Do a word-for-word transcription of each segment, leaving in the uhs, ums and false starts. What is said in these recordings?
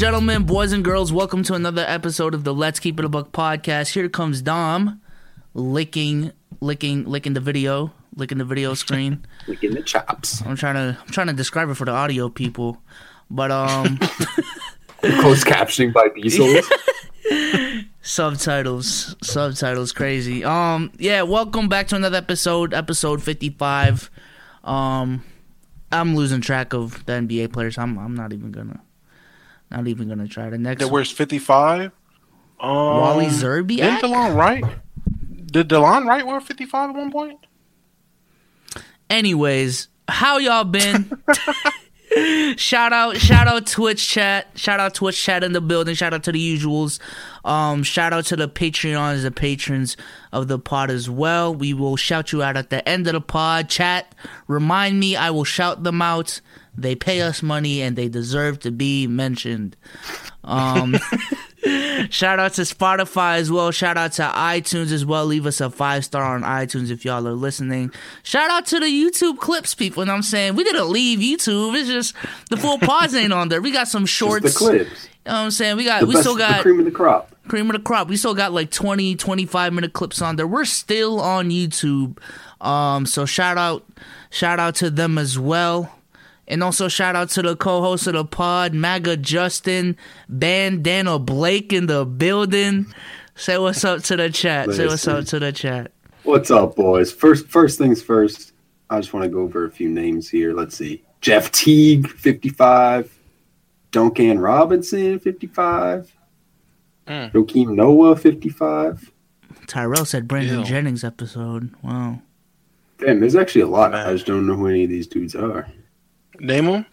gentlemen, boys and girls, welcome to another episode of the Let's Keep It a Buck podcast. Here comes Dom, licking, licking, licking the video, licking the video screen, licking the chops. I'm trying to, I'm trying to describe it for the audio people, but um, closed captioning by Diesel. subtitles, subtitles, crazy. Um, yeah, welcome back to another episode, episode fifty-five. Um, I'm losing track of the N B A players. I'm, I'm not even gonna. Not even gonna try the next. That where's fifty-five? Um, Wally Zerbiak. Did DeLon Wright? Did DeLon Wright wear fifty-five at one point? Anyways, how y'all been? shout out, shout out Twitch chat, shout out Twitch chat in the building. Shout out to the usuals. Um, shout out to the Patreons, the patrons of the pod as well. We will shout you out at the end of the pod. Chat, remind me, I will shout them out. They pay us money and they deserve to be mentioned. Um, shout out to Spotify as well. Shout out to iTunes as well. Leave us a five star on iTunes if y'all are listening. Shout out to the YouTube clips people. You know what I'm saying? We didn't leave YouTube. It's just the full pods ain't on there. We got some shorts. Just the clips. You know what I'm saying? We got, the we best, still got the cream of the crop. Cream of the crop. We still got like twenty, twenty-five minute clips on there. We're still on YouTube. Um, so shout out, shout out to them as well. And also shout out to the co-host of the pod, MAGA Justin, Bandana Blake in the building. Say what's up to the chat. Listen. Say what's up to the chat. What's up, boys? First, first things first. I just want to go over a few names here. Let's see. Jeff Teague, fifty-five. Duncan Robinson, fifty-five. Mm. Joakim Noah, fifty-five. Tyrell said Brandon Ew. Jennings episode. Wow. Damn, there's actually a lot. Man. I just don't know who any of these dudes are. Name them.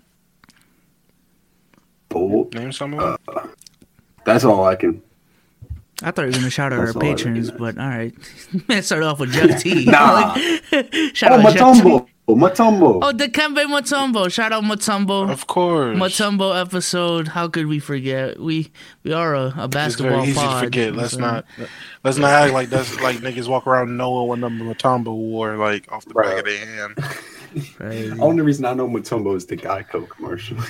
Bold. Name someone. Uh, that's all I can. I thought you were going to shout out our patrons, but all right. Man, start off with Jeff T. Nah. like, shout oh, out Mutombo. Mutombo. Oh, Dikembe Mutombo. Shout out Mutombo. Of course. Mutombo episode. How could we forget? We we are a, a basketball it's very easy pod. to forget. Let's so. not let's not act like that's like niggas walk around knowing what number Mutombo wore like off the right. back of their hand. Crazy. The only reason I know Mutombo is the Geico commercial.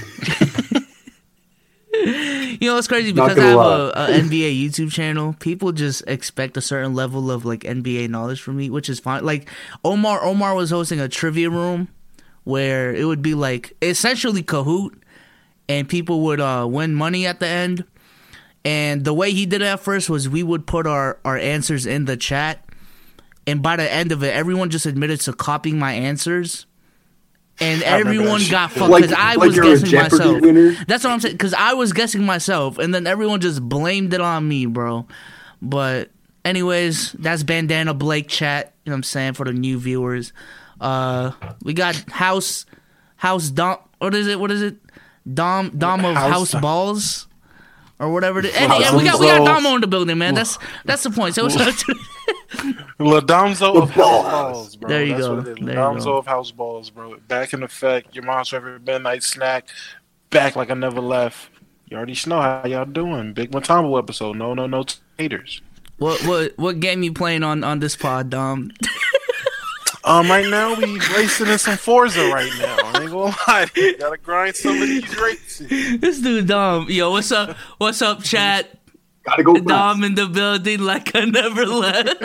You know, it's crazy because I have a, a N B A YouTube channel. People just expect a certain level of like N B A knowledge from me, which is fine. Like Omar, Omar was hosting a trivia room where it would be like essentially Kahoot, and people would uh, win money at the end. And the way he did it at first was we would put our, our answers in the chat, and by the end of it, everyone just admitted to copying my answers. And everyone got fucked because like, I like was guessing myself. Winner? That's what I'm saying. Because I was guessing myself, and then everyone just blamed it on me, bro. But anyways, that's Bandana Blake chat. You know what I'm saying, for the new viewers. Uh, we got House House Dom. What is it? What is it? Dom Dom of House, House Balls or whatever. It is. And, and we got we got Domo in the building, man. That's that's the point. So what's up to Ladomzo of House Balls, bro. There you That's go. What it is. There Ladomzo you go. of House Balls, bro. Back in effect. Your mom's favorite midnight snack. Back like I never left. You already know how y'all doing. Big Mutombo episode. No, no, no taters. What what what game you playing on, on this pod, Dom? um, right now we racing in some Forza right now. I ain't gonna lie. You gotta grind some of these races. This dude Dom. Yo, what's up? What's up, chat? Gotta go. Dom in the building like I never left.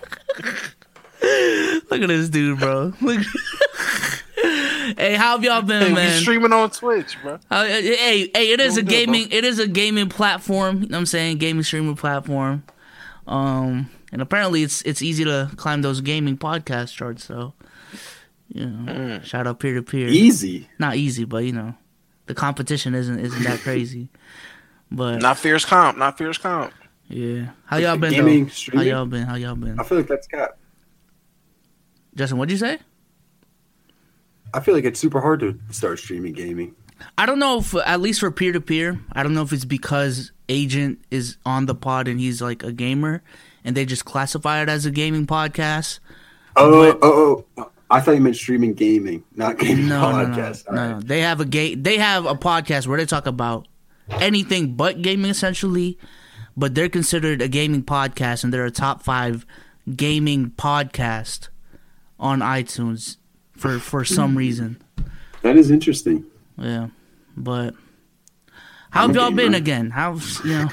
Look at this dude, bro. Look. Hey, how have y'all been, hey, man? We streaming on Twitch, bro. Uh, hey, hey, it is Don't a gaming. It, it is a gaming platform. You know what I'm saying? Gaming streaming platform. Um, and apparently it's it's easy to climb those gaming podcast charts. So, you know, mm. shout out peer to peer. Easy, not easy, but you know, the competition isn't isn't that crazy. But not fierce comp, not fierce comp. Yeah, how y'all been? Gaming, though? How y'all been? How y'all been? I feel like that's cap. Justin, what'd you say? I feel like it's super hard to start streaming gaming. I don't know if, at least for peer to peer, I don't know if it's because Agent is on the pod and he's like a gamer, and they just classify it as a gaming podcast. Oh, but, oh, oh! I thought you meant streaming gaming, not gaming no, podcast. No, no, no. Right. They have a ga- They have a podcast where they talk about anything but gaming, essentially. But they're considered a gaming podcast, and they're a top five gaming podcast on iTunes for, for some reason. That is interesting. Yeah, but How have I'm y'all okay, been man. again? How's you know?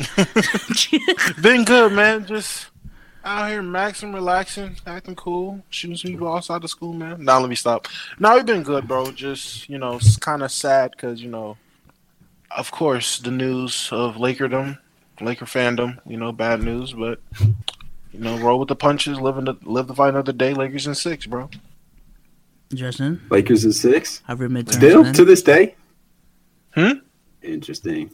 Been good, man. Just out here maxing, relaxing, acting cool, shooting some people outside the school, man. Now let me stop. Now we've been good, bro. Just you know, it's kind of sad because you know, of course, the news of Lakerdom, Laker fandom. You know, bad news, but you know, roll with the punches, live in the, live to fight another day. Lakers in six, bro. Justin, Lakers in six. have your midterms Still been? to this day. Hmm. Interesting.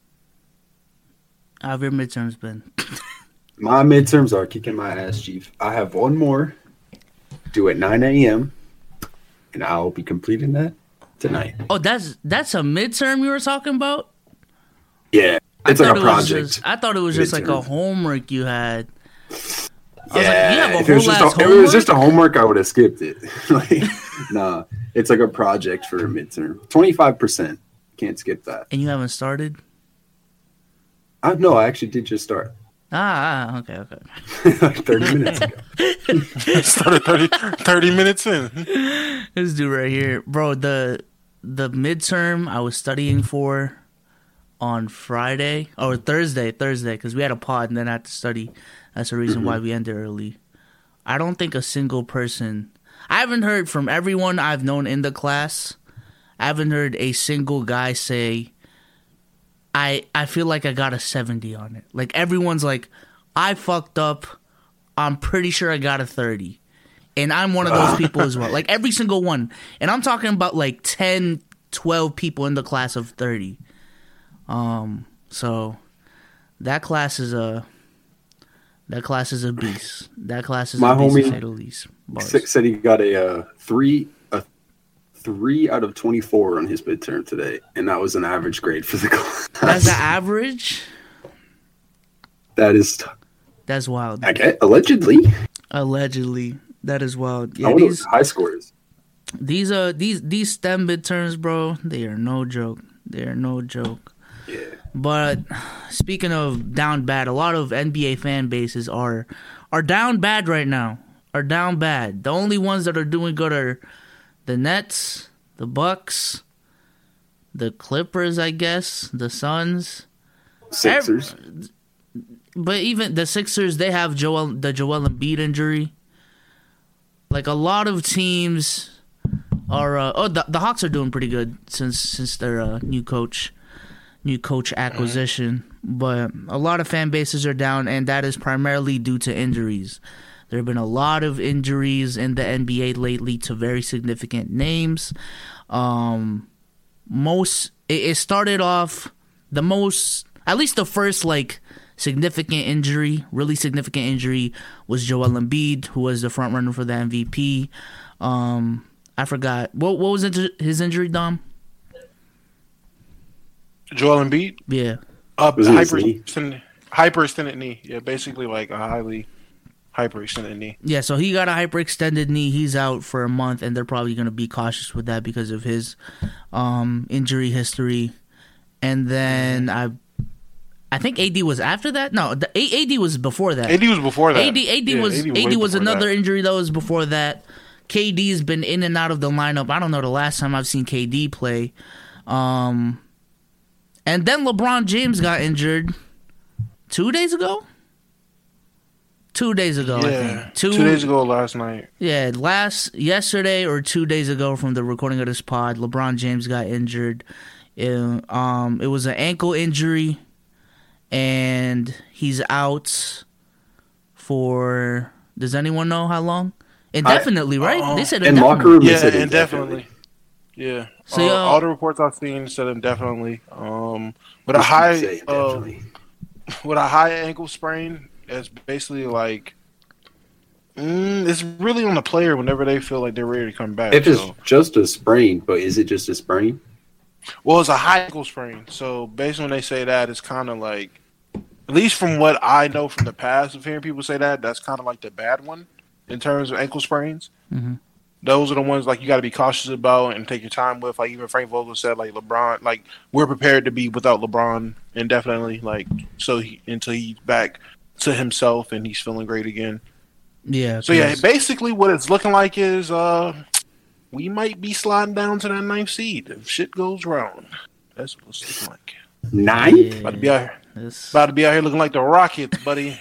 How have your midterms been? My midterms are kicking my ass, Chief. I have one more due at nine a.m. and I'll be completing that tonight. Oh, that's that's a midterm you were talking about? Yeah, it's I like thought a it was project. just- I thought it was just like a Midterm. homework you had. I was Yeah, like, you have a if it was whole just ass a, if it was just a homework? homework, I would have skipped it. Like, nah, it's like a project for a midterm. Twenty-five percent. Can't skip that. And you haven't started? I no, I actually did just start Ah, ah, okay, okay. like thirty minutes ago. Started thirty, thirty minutes in. This dude right here, bro. The the midterm I was studying for on Friday or Thursday, Thursday, because we had a pod and then I had to study. That's the reason Mm-hmm. why we ended early. I don't think a single person. I haven't heard from everyone I've known in the class. I haven't heard a single guy say, I I feel like I got a seventy on it. Like everyone's like, I fucked up. I'm pretty sure I got a thirty. And I'm one of those people as well. Like every single one. And I'm talking about like ten, twelve people in the class of thirty. Um so that class is a that class is a beast. That class is My a beast to homie say the least. Bars. Six said he got a uh, three a three out of twenty-four on his midterm today, and that was an average grade for the class. That's the average? That is, That's wild. I get allegedly. Allegedly. That is wild. I Yeah, wonder what these high scores. these uh these these STEM midterms, bro, they are no joke. They are no joke. Yeah, But speaking of down bad, a lot of N B A fan bases are are down bad right now. Are down bad. The only ones that are doing good are the Nets, the Bucks, the Clippers, I guess, the Suns. Sixers. But even the Sixers, they have Joel the Joel Embiid injury. Like a lot of teams are. Uh, oh, the, the Hawks are doing pretty good since since their uh, new coach, new coach acquisition. But a lot of fan bases are down, and that is primarily due to injuries. There have been a lot of injuries in the N B A lately to very significant names. Um, most it, it started off the most, at least the first like significant injury, really significant injury was Joel Embiid, who was the front runner for the M V P. Um, I forgot what what was it, his injury, Dom? Joel Embiid, Yeah, uh, Was it his knee? hyperextended, hyperextended knee. Yeah, basically like a highly hyperextended knee. yeah. So he got a hyperextended knee. He's out for a month, and they're probably going to be cautious with that because of his um, injury history. And then I, I think A D was after that. No, the A D was before that. A D was before that. A D, A D Yeah, was A D A way D was before another that. injury that was before that. K D's been in and out of the lineup. I don't know the last time I've seen K D play. Um, and then LeBron James got injured two days ago. Two days ago, I Yeah, think. two, days ago last night. Yeah, last yesterday or two days ago from the recording of this pod, LeBron James got injured. It, um, it was an ankle injury, and he's out for. Does anyone know how long? Indefinitely, right? uh, They said in indefinitely. locker room, they Yeah, said indefinitely. Yeah. So, Uh, y'all- all the reports I've seen said indefinitely. Um, with a Just high, say uh, definitely. with a high ankle sprain, it's basically like mm, it's really on the player whenever they feel like they're ready to come back. If it's so. just a sprain, but is it just a sprain? Well, it's a high ankle sprain. So basically, when they say that, it's kind of like, at least from what I know from the past of hearing people say that, that's kind of like the bad one in terms of ankle sprains. Mhm. Those are the ones like you got to be cautious about and take your time with. Like even Frank Vogel said, like LeBron, like we're prepared to be without LeBron indefinitely, like so he, until he's back to himself and he's feeling great again. Yeah. So yeah, 'cause- basically what it's looking like is uh we might be sliding down to that ninth seed if shit goes wrong. That's what it's looking like. Ninth? Yeah, About to be out here. that's, About to be out here looking like the Rockets, buddy.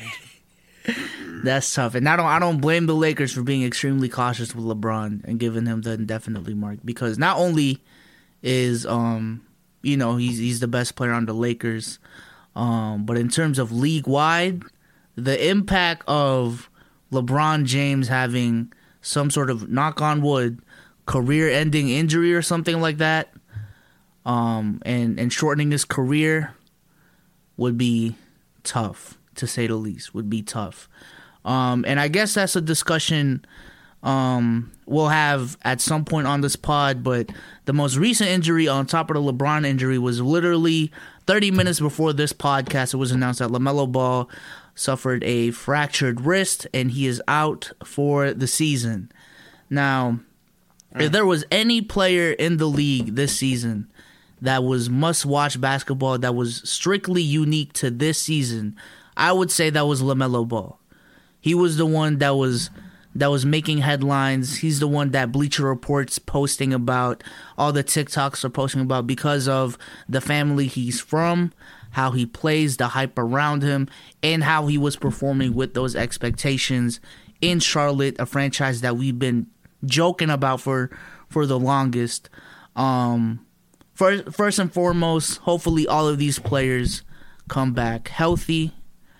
that's tough. And I don't I don't blame the Lakers for being extremely cautious with LeBron and giving him the indefinitely mark, because not only is um you know he's he's the best player on the Lakers, um but in terms of league wide, the impact of LeBron James having some sort of, knock on wood, career-ending injury or something like that, um, and, and shortening his career would be tough, to say the least, would be tough. Um, and I guess that's a discussion um, we'll have at some point on this pod, but the most recent injury on top of the LeBron injury was literally thirty minutes before this podcast. It was announced that LaMelo Ball suffered a fractured wrist, and he is out for the season. Now, if there was any player in the league this season that was must-watch basketball, that was strictly unique to this season, I would say that was LaMelo Ball. He was the one that was that was making headlines. He's the one that Bleacher Report's posting about, all the TikToks are posting about, because of the family he's from, how he plays, the hype around him, and how he was performing with those expectations in Charlotte, a franchise that we've been joking about for for the longest. Um, first, first and foremost, hopefully all of these players come back healthy.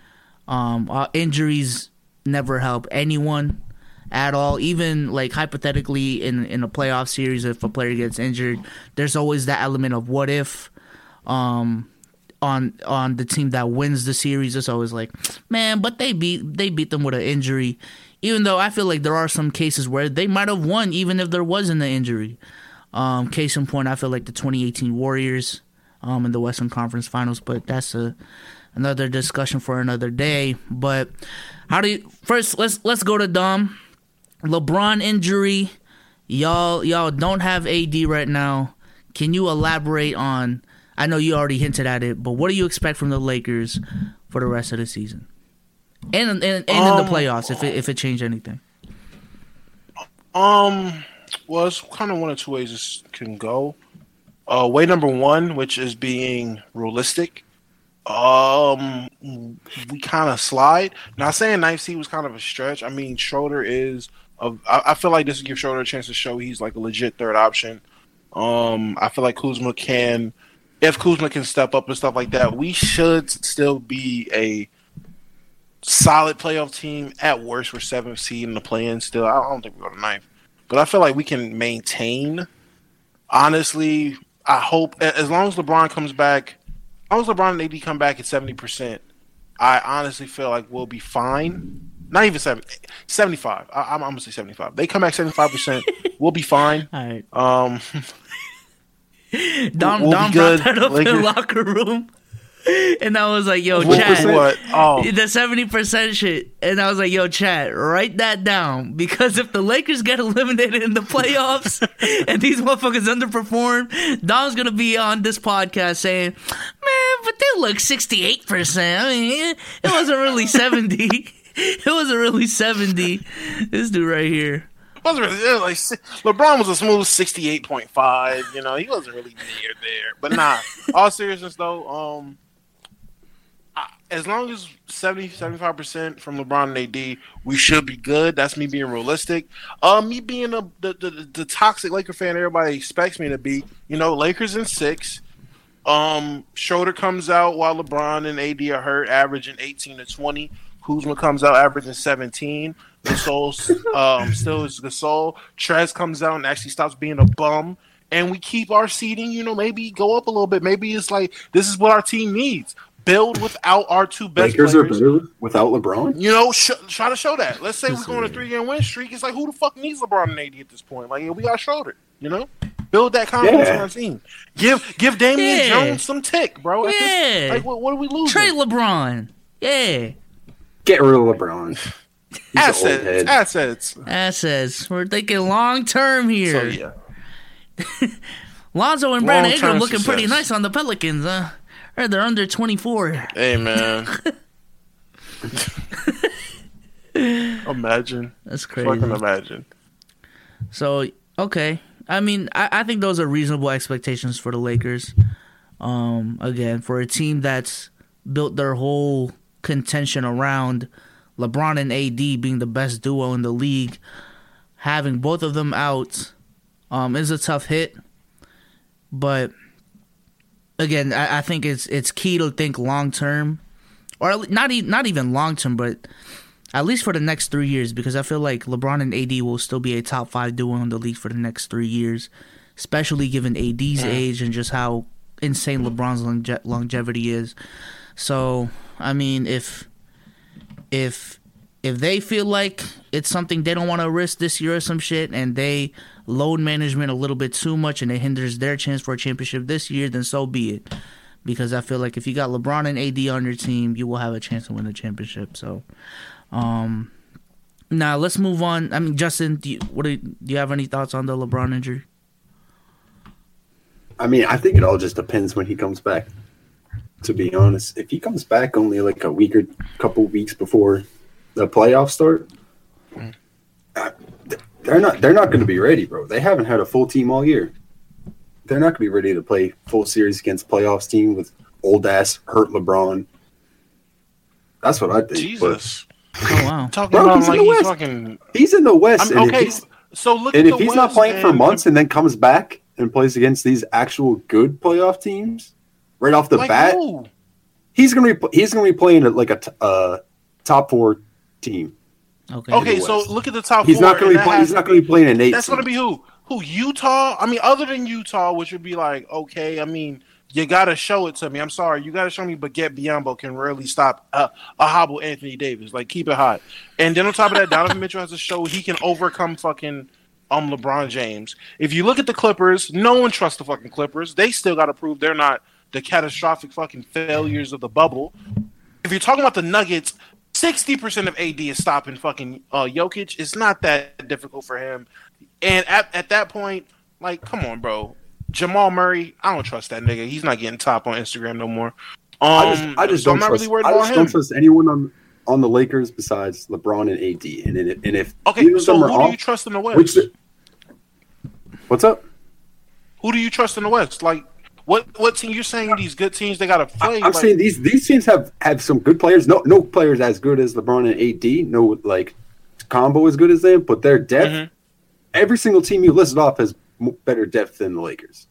Um, uh, injuries never help anyone at all. Even like hypothetically in in a playoff series, if a player gets injured, there's always that element of what if. Um, on on the team that wins the series, it's always like, man, but they beat they beat them with an injury. Even though I feel like there are some cases where they might have won even if there wasn't an injury. Um, case in point, I feel like the twenty eighteen Warriors um, in the Western Conference Finals, but that's a another discussion for another day. But how do you first? Let's let's go to Dom. LeBron injury. Y'all y'all don't have A D right now. Can you elaborate on? I know you already hinted at it, but what do you expect from the Lakers for the rest of the season, and and, and um, in the playoffs if it if it changed anything? Um, well, it's kind of one of two ways this can go. Uh, way number one, which is being realistic. Um, we kind of slide. Not saying ninth seed was kind of a stretch. I mean, Schroeder is. A, I, I feel like this will give Schroeder a chance to show he's like a legit third option. Um, I feel like Kuzma can. If Kuzma can step up and stuff like that, we should still be a solid playoff team. At worst, we're seventh seed in the play-in still. I don't think we go to ninth. But I feel like we can maintain. Honestly, I hope as long as LeBron comes back, as long as LeBron and A D come back at seventy percent, I honestly feel like we'll be fine. Not even seventy, seventy-five. I, I'm, I'm going to say seventy-five. They come back seventy-five percent, we'll be fine. All right. Um... Dom, we'll Dom brought that up Lakers. In the locker room. And I was like, yo, what chat. What? Oh. The seventy percent shit. And I was like, yo, chat, write that down. Because if the Lakers get eliminated in the playoffs and these motherfuckers underperform, Dom's going to be on this podcast saying, man, but they look sixty-eight percent. I mean, it wasn't really seventy. It wasn't really seventy. This dude right here. Wasn't really, it was like LeBron was a smooth sixty-eight point five. You know, he wasn't really near there. But nah, all seriousness though, um, I, as long as seventy, seventy-five percent from LeBron and A D, we should be good. That's me being realistic. Uh, me being a, the, the the toxic Laker fan everybody expects me to be. You know, Lakers in six. Um, Schroeder comes out while LeBron and A D are hurt, averaging eighteen to twenty. Kuzma comes out averaging seventeen. Gasol um, still is Gasol. Trez comes out and actually stops being a bum. And we keep our seeding, you know, maybe go up a little bit. Maybe it's like, this is what our team needs. Build without our two best Lakers players. are better without LeBron? You know, sh- try to show that. Let's say we're going on a three-game win streak. It's like, who the fuck needs LeBron and A D at this point? Like, yeah, we got Schroeder, you know? Build that confidence yeah. in our team. Give give Damian yeah. Jones some tick, bro. Yeah. This, like, what, what are we losing? Trade LeBron. Yeah. Get rid of LeBron. He's assets, assets, assets. We're thinking long term here. So, yeah. Lonzo and Brandon Ingram looking success. Pretty nice on the Pelicans. Huh? Or they're under twenty-four. Hey man. Imagine. That's crazy. Fucking imagine. So okay, I mean, I, I think those are reasonable expectations for the Lakers. Um, again, for a team that's built their whole contention around LeBron and A D being the best duo in the league, having both of them out um, is a tough hit. But again, I, I think it's it's key to think long term, or not e- not even long term, but at least for the next three years, because I feel like LeBron and A D will still be a top five duo in the league for the next three years, especially given A D's age and just how insane LeBron's longe- longevity is. So, I mean, if if if they feel like it's something they don't want to risk this year or some shit, and they load management a little bit too much and it hinders their chance for a championship this year, then so be it. Because I feel like if you got LeBron and A D on your team, you will have a chance to win the championship. So, um, now let's move on. I mean, Justin, do you, what do you, do you have any thoughts on the LeBron injury? I mean, I think it all just depends when he comes back. To be honest, if he comes back only like a week or couple weeks before the playoffs start, uh, they're not they're not going to be ready, bro. They haven't had a full team all year. They're not going to be ready to play full series against playoffs team with old ass hurt LeBron. That's what I think. Jesus, Oh wow, talking Bro, about he's in like the he's West. fucking. He's in the West, I'm, and okay, if he's, so look and at if the he's not West, playing for man. months and then comes back and plays against these actual good playoff teams right off the like bat, who? he's gonna be he's gonna be playing at like a t- uh, top four team. okay, Okay, the so West. look at the top He's four. not gonna and be that playing. has He's not to gonna be playing an eight. That's seed. going to be who? Who? Utah? I mean, other than Utah, which would be like, okay, I mean, you got to show it to me. I'm sorry. You got to show me Baguette Biombo can really stop uh, a hobble Anthony Davis. Like, keep it hot. And then on top of that, Donovan Mitchell has to show he can overcome fucking um LeBron James. If you look at the Clippers, no one trusts the fucking Clippers. They still got to prove they're not the catastrophic fucking failures of the bubble. If you're talking about the Nuggets, sixty percent of A D is stopping fucking uh, Jokic. It's not that difficult for him. And at, at that point, like, come on, bro. Jamal Murray, I don't trust that nigga. He's not getting top on Instagram no more. Um, I just, I just so don't I'm not trust. really worried I about just him. don't trust anyone on on the Lakers besides LeBron and A D. And if, and if Okay, either of so them are who do off, you trust in the West? which the- what's up? Who do you trust in the West? Like, what what team you're saying? These good teams they gotta play. I'm like, saying these these teams have, have some good players. No no players as good as LeBron and A D. No like combo as good as them, but their depth. Mhm. Every single team you listed off has mo- better depth than the Lakers.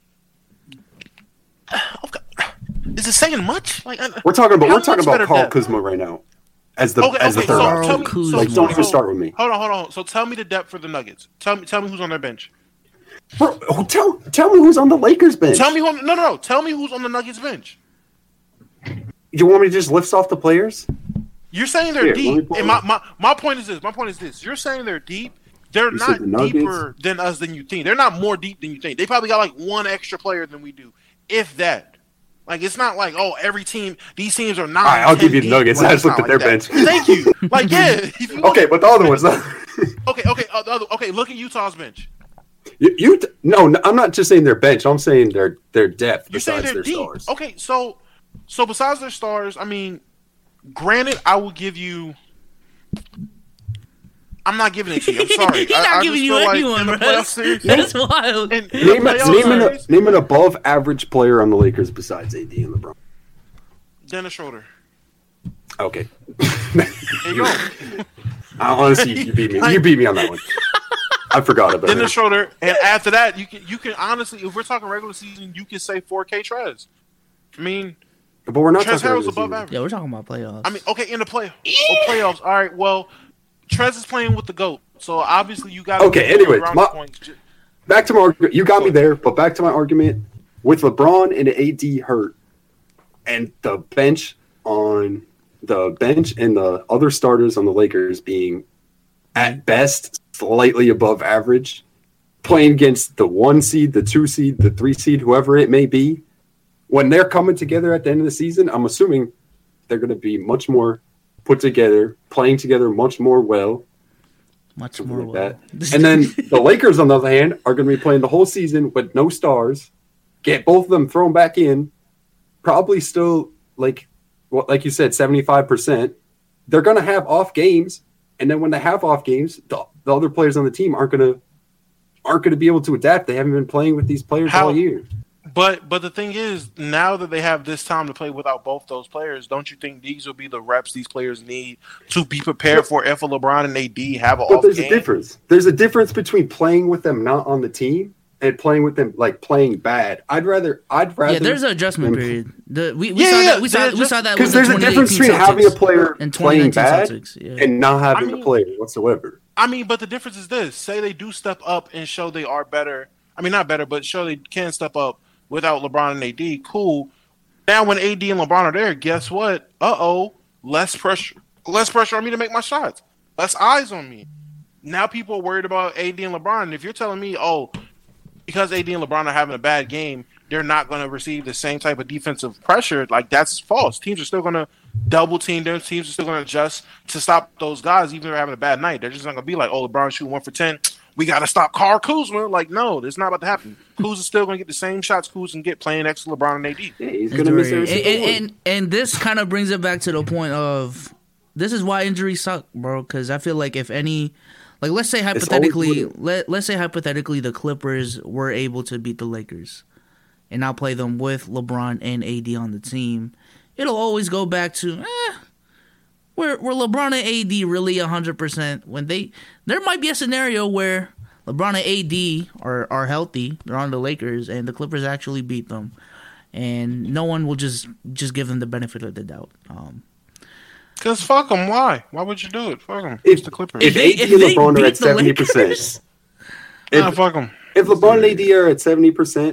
okay. Is it saying much? Like, I, We're talking about How we're talking much about better Carl depth? Kuzma right now as the okay, as the okay. third So option. tell me, so, Like, don't so- even start with me. Hold on, hold on. So tell me the depth for the Nuggets. Tell me, tell me who's on their bench. Bro, tell tell me who's on the Lakers bench. Tell me who. No, no, no. Tell me who's on the Nuggets bench. You want me to just list off the players? You're saying they're Here, let me deep, pull and it my, up. my my point is this. My point is this. You're saying they're deep. They're You said not the Nuggets? deeper than us than you think. They're not more deep than you think. They probably got like one extra player than we do, if that. Like, it's not like, oh, every team. These teams are not. All right, I'll give you the Nuggets. I just looked at their bench. Thank you. Like, yeah. If you want- Okay, but the other ones. No. Okay. Okay. Uh, the other, okay. Look at Utah's bench. you, you t- no, no, I'm not just saying their bench. I'm saying their their depth You're saying besides they're their deep. stars. Okay. So, so besides their stars, I mean, granted, I will give you. I'm not giving it to you. I'm sorry. He's I, not I giving just you feel like anyone, in the bro. playoff series. That's wild. in- in the Name, a, playoff name, an, series, name an above average player on the Lakers besides A D and LeBron. Dennis Schroeder. Okay. There you go. I, honestly, you beat me. You beat me on that one. I forgot about Dennis it. Schroeder, and after that, you can you can honestly, if we're talking regular season, you can say four K Trez. I mean, But we're not Trez talking Harrell's about above average. Yeah, we're talking about playoffs. I mean, okay, in the play oh, playoffs. All right, well, Trez is playing with the GOAT, so obviously you got Okay, anyways, my- Back to my argument. You got me there, but back to my argument. With LeBron and A D hurt, and the bench on the bench and the other starters on the Lakers being at best slightly above average, playing against the one seed, the two seed, the three seed, whoever it may be, when they're coming together at the end of the season, I'm assuming they're going to be much more put together, playing together much more well. Much Something more like well. that. And then the Lakers, on the other hand, are going to be playing the whole season with no stars. Get both of them thrown back in. Probably still, like what, like you said, seventy-five percent. They're going to have off games, and then when they have off games, the, the other players on the team aren't going to aren't going to be able to adapt. They haven't been playing with these players How- all year. But but the thing is, now that they have this time to play without both those players, don't you think these will be the reps these players need to be prepared for if a LeBron and A D have an But off there's game? a difference. There's a difference between playing with them not on the team and playing with them like playing bad. I'd rather. I'd rather. Yeah, there's an adjustment than- period. The, we we Yeah, saw yeah, that. We saw there's we saw that Because with the there's a difference between twenty eighteen having a Celtics player and playing twenty nineteen bad Celtics. Yeah. and not having I mean- a player whatsoever. I mean, but the difference is this: say they do step up and show they are better. I mean, not better, but show they can step up without LeBron and A D. Cool. Now, when A D and LeBron are there, guess what? Uh oh, less pressure, less pressure on me to make my shots. Less eyes on me. Now people are worried about A D and LeBron. And if you're telling me, oh, because A D and LeBron are having a bad game, they're not going to receive the same type of defensive pressure, like that's false. Teams are still going to double team them. Teams are still going to adjust to stop those guys, even if they're having a bad night. They're just not going to be like, oh, LeBron shooting one for ten. We got to stop Kyle Kuzma. Like, no, it's not about to happen. Kuzma's still going to get the same shots Kuzma can get playing next to LeBron and A D. Yeah, he's It's gonna miss very- every single and, one. and, and this kind of brings it back to the point of this is why injuries suck, bro. Because I feel like if any, like let's say hypothetically, always- let let's say hypothetically the Clippers were able to beat the Lakers, and now play them with LeBron and A D on the team, it'll always go back to eh, were were LeBron and A D really a hundred percent when they there might be a scenario where LeBron and A D are are healthy, they're on the Lakers, and the Clippers actually beat them. And no one will just just give them the benefit of the doubt. Um, Because fuck them. Why? Why would you do it? Fuck them. If- It's the Clippers. If they- A D if and they LeBron are beat at the seventy percent, Lakers- Nah, if, fuck them. if LeBron and A D are at seventy percent,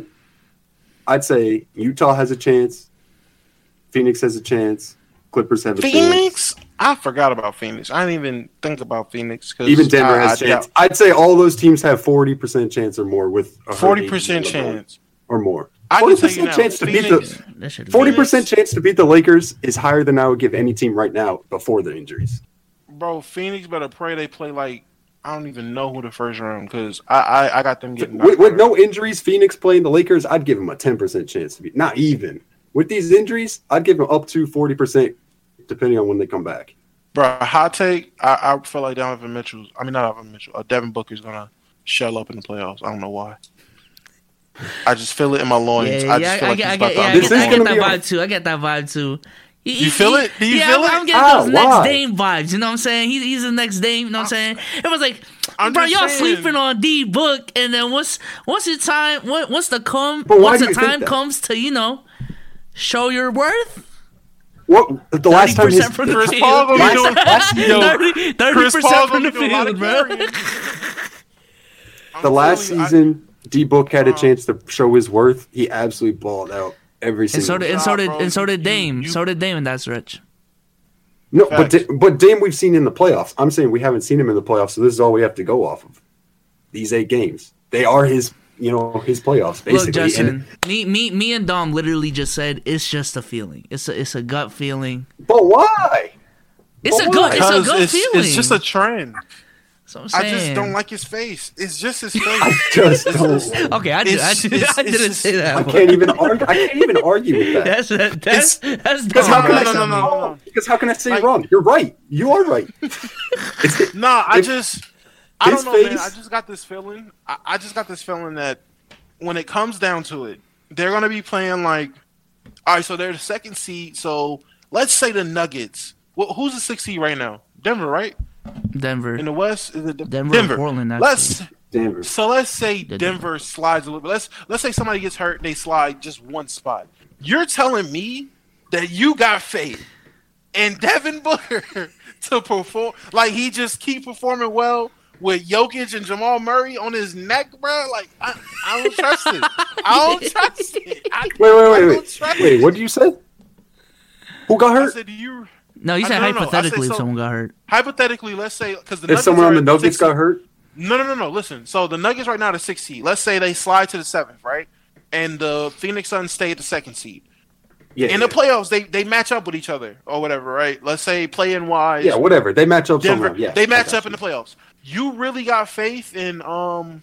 I'd say Utah has a chance, Phoenix has a chance, Clippers have a chance. Phoenix? I forgot about Phoenix. I didn't even think about Phoenix. Cause Even Denver I, has I a chance. I'd say all those teams have forty percent chance or more with a hurt Forty percent A D and LeBron, chance. or more. I Forty can tell you percent now, chance to beat Phoenix- the that should forty percent chance to beat the Lakers is higher than I would give any team right now before the injuries. Bro, Phoenix better pray they play like I don't even know who the first round because I, I I got them getting With, with no injuries, Phoenix playing the Lakers, I'd give them a ten percent chance to beat. Not even with these injuries, I'd give them up to forty percent, depending on when they come back. Bro, hot take. I, I feel like Donovan Mitchell. I mean, not Donovan Mitchell. Uh, Devin Booker's gonna shell up in the playoffs. I don't know why. I just feel it in my loins. Yeah, I yeah, just feel I, like get, he's I about get, to yeah, I This get, is I get gonna that be a- vibe too. I get that vibe too. He- You he- feel he- it? Do you yeah, feel I'm, it? I'm getting How? those next Why? Dame vibes. You know what I'm saying? He, he's the next Dame. You know what I'm saying? It was like, I'm bro, just y'all saying. sleeping on D Book, and then once once the time, once once the come, But why once do the you think time that? comes to you know show your worth. What the last time he's, thirty percent from the Chris field. Paul gonna be doing last, yo, thirty Chris percent Paul from gonna the be doing a lot of field, bro. carrying. I'm the last telling you, I- season, D Book had a Uh, chance to show his worth. He absolutely balled out every And so single. did and Nah, so did bro, and so did you- Dame. you- So did Dame, and that's rich. No, but Facts. Da- but Dame we've seen in the playoffs. I'm saying we haven't seen him in the playoffs, so this is all we have to go off of. These eight games, they are his, you know, his playoffs basically. Look, Justin, And- me, me, me, and Dom literally just said it's just a feeling. It's a, it's a gut feeling. but why? It's But a good, it's a Because gut it's, feeling. it's just a trend. That's what I'm I saying. just don't like his face. It's just his face. I just don't. Okay, I, did, I, It's- did, it's- I didn't it's say that. I but can't even argue. I can't even argue with that. That's that, that's that's Because Dom. how can no, I no, say no, no, wrong? no. Because how can I say Like- wrong? You're right. You are right. It's, Nah, I If- just, I his don't know, man. face- I just got this feeling. I, I just got this feeling that when it comes down to it, they're gonna be playing like, all right. So they're the second seed. So let's say the Nuggets. Well, who's the sixth seed right now? Denver, right? Denver, In the West, is it Denver, and Portland. Actually. Let's Denver. so let's say Yeah, Denver slides a little bit. Let's let's say somebody gets hurt, they slide just one spot. You're telling me that you got faith in Devin Booker to perform like he just keep performing well with Jokic and Jamal Murray on his neck, bro? Like I, I don't trust it. I don't trust it. I, Wait, wait, I wait, don't wait. trust Wait, it. what did you say? Who got I hurt? said, do you no, you I- said no, no, no. I said hypothetically if so- someone got hurt. hypothetically, let's say because the If Nuggets someone are on the at Nuggets six got seed. hurt? No, no, no, no. Listen. So the Nuggets right now are the sixth seed. Let's say they slide to the seventh, right? And the Phoenix Suns stay at the second seed. Yeah. In yeah. the playoffs, they, they match up with each other or whatever, right? Let's say play-in wise, Yeah, whatever. They match up Denver. somewhere. Yeah, they I match got up you. in the playoffs. You really got faith in um,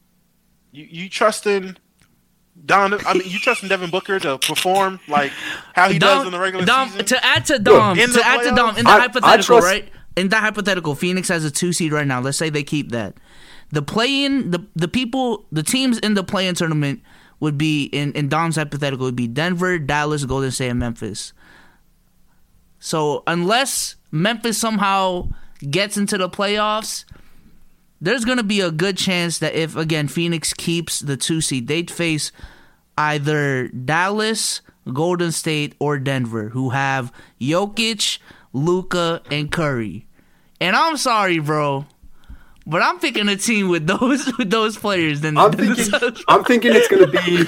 you you trust in Don? I mean, you trust in Devin Booker to perform like how he does in the regular Dom, season? To add to Dom, in to the add to Dom, in the I- I hypothetical, trust- right? In that hypothetical, Phoenix has a two seed right now. Let's say they keep that. The play-in, the the people, the teams in the play-in tournament would be in in Dom's hypothetical would be Denver, Dallas, Golden State, and Memphis. So unless Memphis somehow gets into the playoffs, there's gonna be a good chance that if again Phoenix keeps the two seed, they'd face either Dallas, Golden State, or Denver, who have Jokic, Luka, and Curry. And I'm sorry, bro, but I'm picking a team with those with those players. Then I'm thinking, I'm thinking it's gonna be.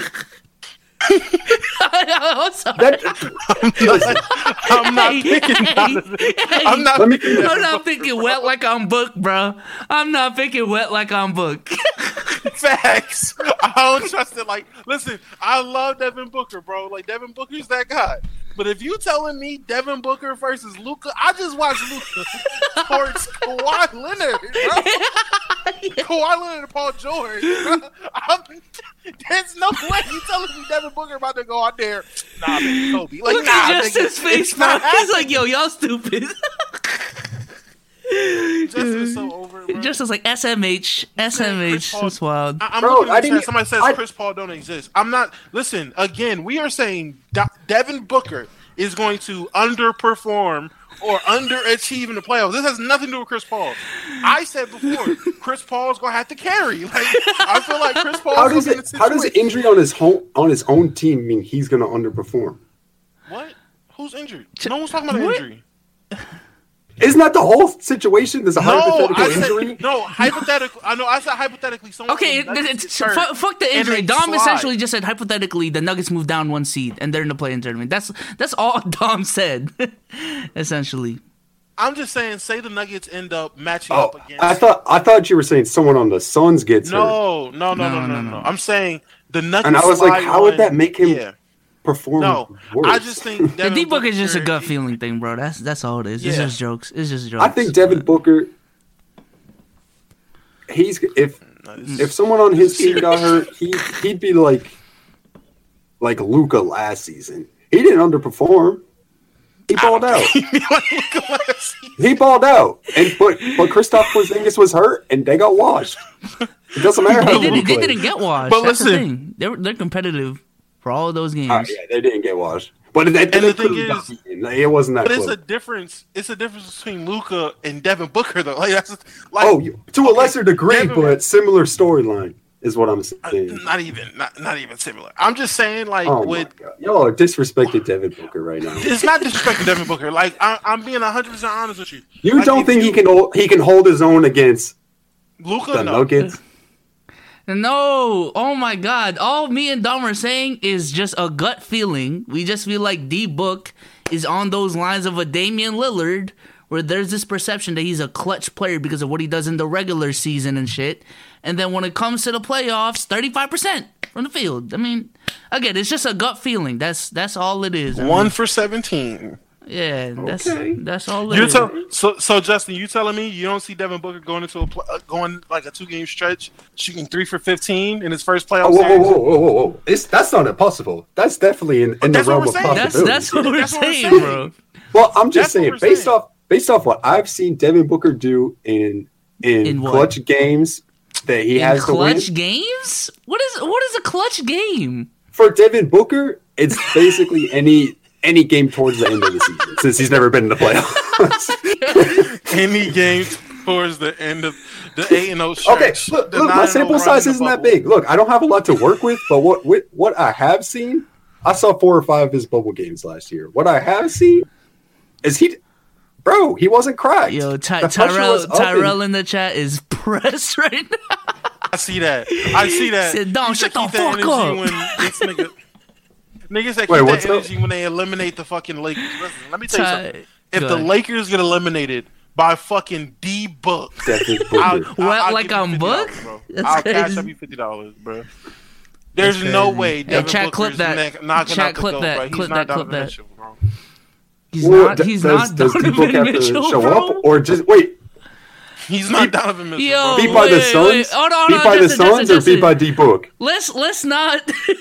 I'm sorry. That, listen, I'm not Hey, picking. hey, hey, I'm not let me- picking. I'm not picking wet like I'm booked, bro. I'm not picking wet like I'm booked. Facts. I don't trust it. Like, listen, I love Devin Booker, bro. Like, Devin Booker's that guy. But if you telling me Devin Booker versus Luka, I just watched Luka towards Kawhi Leonard, bro. Kawhi Leonard and Paul George, bro. I'm, there's no way you telling me Devin Booker about to go out there. Nah, baby, Kobe. Like, Look nah, at nigga, Justin's face, it's bro. not He's happening. like, yo, y'all stupid. Justin is so over it, bro. Justin's like, S M H. S M H. Paul- That's wild. I, I'm Bro, looking I at the chat. didn't- Somebody says I- Chris Paul don't exist. I'm not. Listen, again, we are saying Do- Devin Booker is going to underperform or underachieve in the playoffs. This has nothing to do with Chris Paul. I said before, Chris Paul's going to have to carry. Like, I feel like Chris Paul. how does it? How does injury on his home on his own team mean he's gonna underperform? What? Who's injured? No one's talking about an What? injury. Isn't that the whole situation? There's a No, hypothetical I said injury. no hypothetical. I know. I said hypothetically. Someone Okay, from the Nuggets it's, gets hurt fu- fuck the and injury. they Dom slide. essentially just said hypothetically the Nuggets move down one seed and they're in the play-in tournament. That's that's all Dom said, essentially. I'm just saying. Say the Nuggets end up matching Oh, up against. I thought I thought you were saying someone on the Suns gets hurt, No, no, no, no, No, no, no, no, no. I'm saying the Nuggets. and I was like, slide how would one- that make him Yeah. perform? No, worse? I just think The Devin D Book is just a Booker- gut feeling thing, bro. That's that's all it is. It's Yeah. just jokes. It's just jokes. I think Devin Booker. He's if No, this is- if someone on his team got hurt, he he'd be like like Luka last season. He didn't underperform. He balled out. He balled out, and but but Kristaps Porzingis was hurt, and they got washed. It doesn't matter how They good he didn't. They played. didn't get washed. But That's the listen. thing. They're they're competitive for all of those games. Oh, yeah, they didn't get washed. But it, it, And the it, thing could've is- gotten in. It wasn't that But it's close. a difference. It's a difference between Luka and Devin Booker, though. Like that's like Oh, you- to a okay, lesser degree, Devin- but similar storyline is what I'm uh, saying. not even, not, not even similar. I'm just saying, like Oh with my god, y'all are disrespecting Devin Booker right now. it's not disrespecting Devin Booker. Like I, I'm being one hundred percent honest with you. You Like, don't if think you- he can hold, he can hold his own against Luka? the No. Nuggets? No, oh my God! All me and Dom are saying is just a gut feeling. We just feel like D Book is on those lines of a Damian Lillard, where there's this perception that he's a clutch player because of what he does in the regular season and shit. And then when it comes to the playoffs, thirty-five percent from the field. I mean, again, it's just a gut feeling. That's that's all it is. I One mean, for seventeen. yeah, that's Okay. that's all it You is. tell so so Justin, you telling me you don't see Devin Booker going into a pl- uh, going like a two game stretch, shooting three for fifteen in his first playoff Oh, whoa, whoa, series? whoa, whoa, whoa, whoa! It's, that's not impossible. That's definitely in, in the that's what realm we're of saying. That's possibility. that's what we're That's what we're saying, saying. bro. Well, I'm just That's what saying, we're based saying. off based off what I've seen Devin Booker do in in, In what? clutch games that he In has to win. clutch games? What is what is a clutch game? For Devin Booker, it's basically any any game towards the end of the season, since he's never been in the playoffs. Any game towards the end of the eight and zero Okay, stretch. look, the look, nine my and oh sample run in size the isn't that bubble. big. Look, I don't have a lot to work with, but what what, what I have seen, I saw four or five of his bubble games last year. What I have seen is he, bro, he wasn't cracked. Yo, Ty- The pressure Tyrell was up Tyrell and- in the chat is pressed right now. I see that. I see that. Sit down, You shut said the keep that fuck energy up. When this nigga, niggas that Wait, keep what's that up? energy when they eliminate the fucking Lakers. Listen, let me tell you Ty- something. If Go the ahead. Lakers get eliminated by fucking D Book, Devin I'll, Booker. What, I'll like give you on fifty Book? dollars, bro. That's I'll cash crazy. up you fifty dollars, bro. There's That's no crazy. way Hey, Devin chat, Booker's clip that. neck knocking Chat, out the clip goat, that. bro. He's Clip not that, Donovan clip that. Mitchell, bro. He's Well, not. d- He's does, not does D Book Donovan have to Mitchell, show bro. up, or just wait? He's not Donovan Mitchell, Yo, bro. Beat by the wait, wait. Suns? Hold on, hold Beat on, by the Justin, Suns Justin, or beat by Justin. D Book? Let's let's not.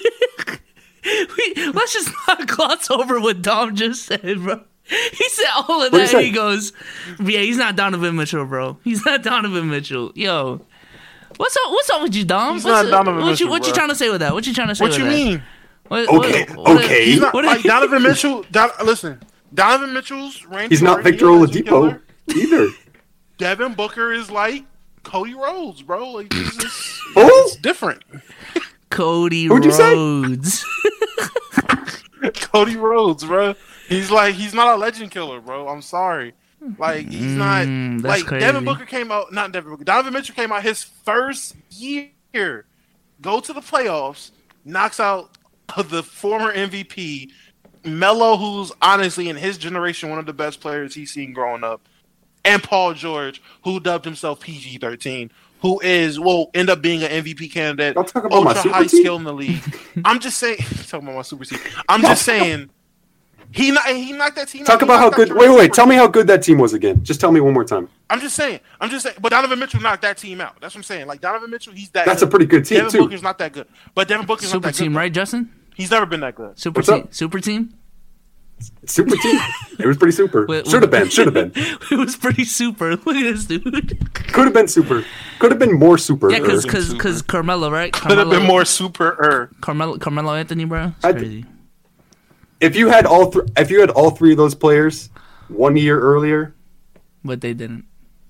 we, let's just not gloss over what Dom just said, bro. He said all of What'd that. he And he say? goes, "Yeah, he's not Donovan Mitchell, bro. He's not Donovan Mitchell, yo." What's up? What's up with you, Dom? He's what's not Donovan what Mitchell, you what you bro. trying to say with that? What you trying to say? What with you that? mean? What, Okay, what, okay. He's not What- like Donovan Mitchell. Don, listen, Donovan Mitchell's Randy He's not Orton, Victor he's a legend Oladipo killer. either. Devin Booker is like Cody Rhodes, bro. Like this is Who? it's different. Cody Who'd you say? Rhodes. Cody Rhodes, bro. He's like he's not a legend killer, bro. I'm sorry. Like he's not Mm, that's like crazy. Devin Booker came out. Not Devin Booker. Donovan Mitchell came out his first year. Go to the playoffs, knocks out the former M V P Melo, who's honestly in his generation one of the best players he's seen growing up, and Paul George, who dubbed himself P G thirteen, who is will end up being an M V P candidate, Don't talk about my ultra super high team. skill in the league. I'm just saying, talking about my super team. I'm just saying, he not, he knocked that team. Talk out. He about how knocked out good. the Wait, wait, Raptors. wait. Tell me how good that team was again. Just tell me one more time. I'm just saying. I'm just saying. But Donovan Mitchell knocked that team out. That's what I'm saying. Like Donovan Mitchell, he's that. That's good. a pretty good team Devin too. Booker's not that good, but Devin Booker's Super not that team, good. right, Justin? He's never been that good. Super What's team. up? Super team. Super team. It was pretty super. Wait, Should have been. Should have been. It was pretty super. Look at this dude. Could have been super. Could have been more super. Yeah, because or- because super. because Carmelo, right? Could have Carmelo, been more super. Carmelo, Carmelo Anthony, bro. It's I- crazy. if you had all three, if you had all three of those players one year earlier, But they didn't.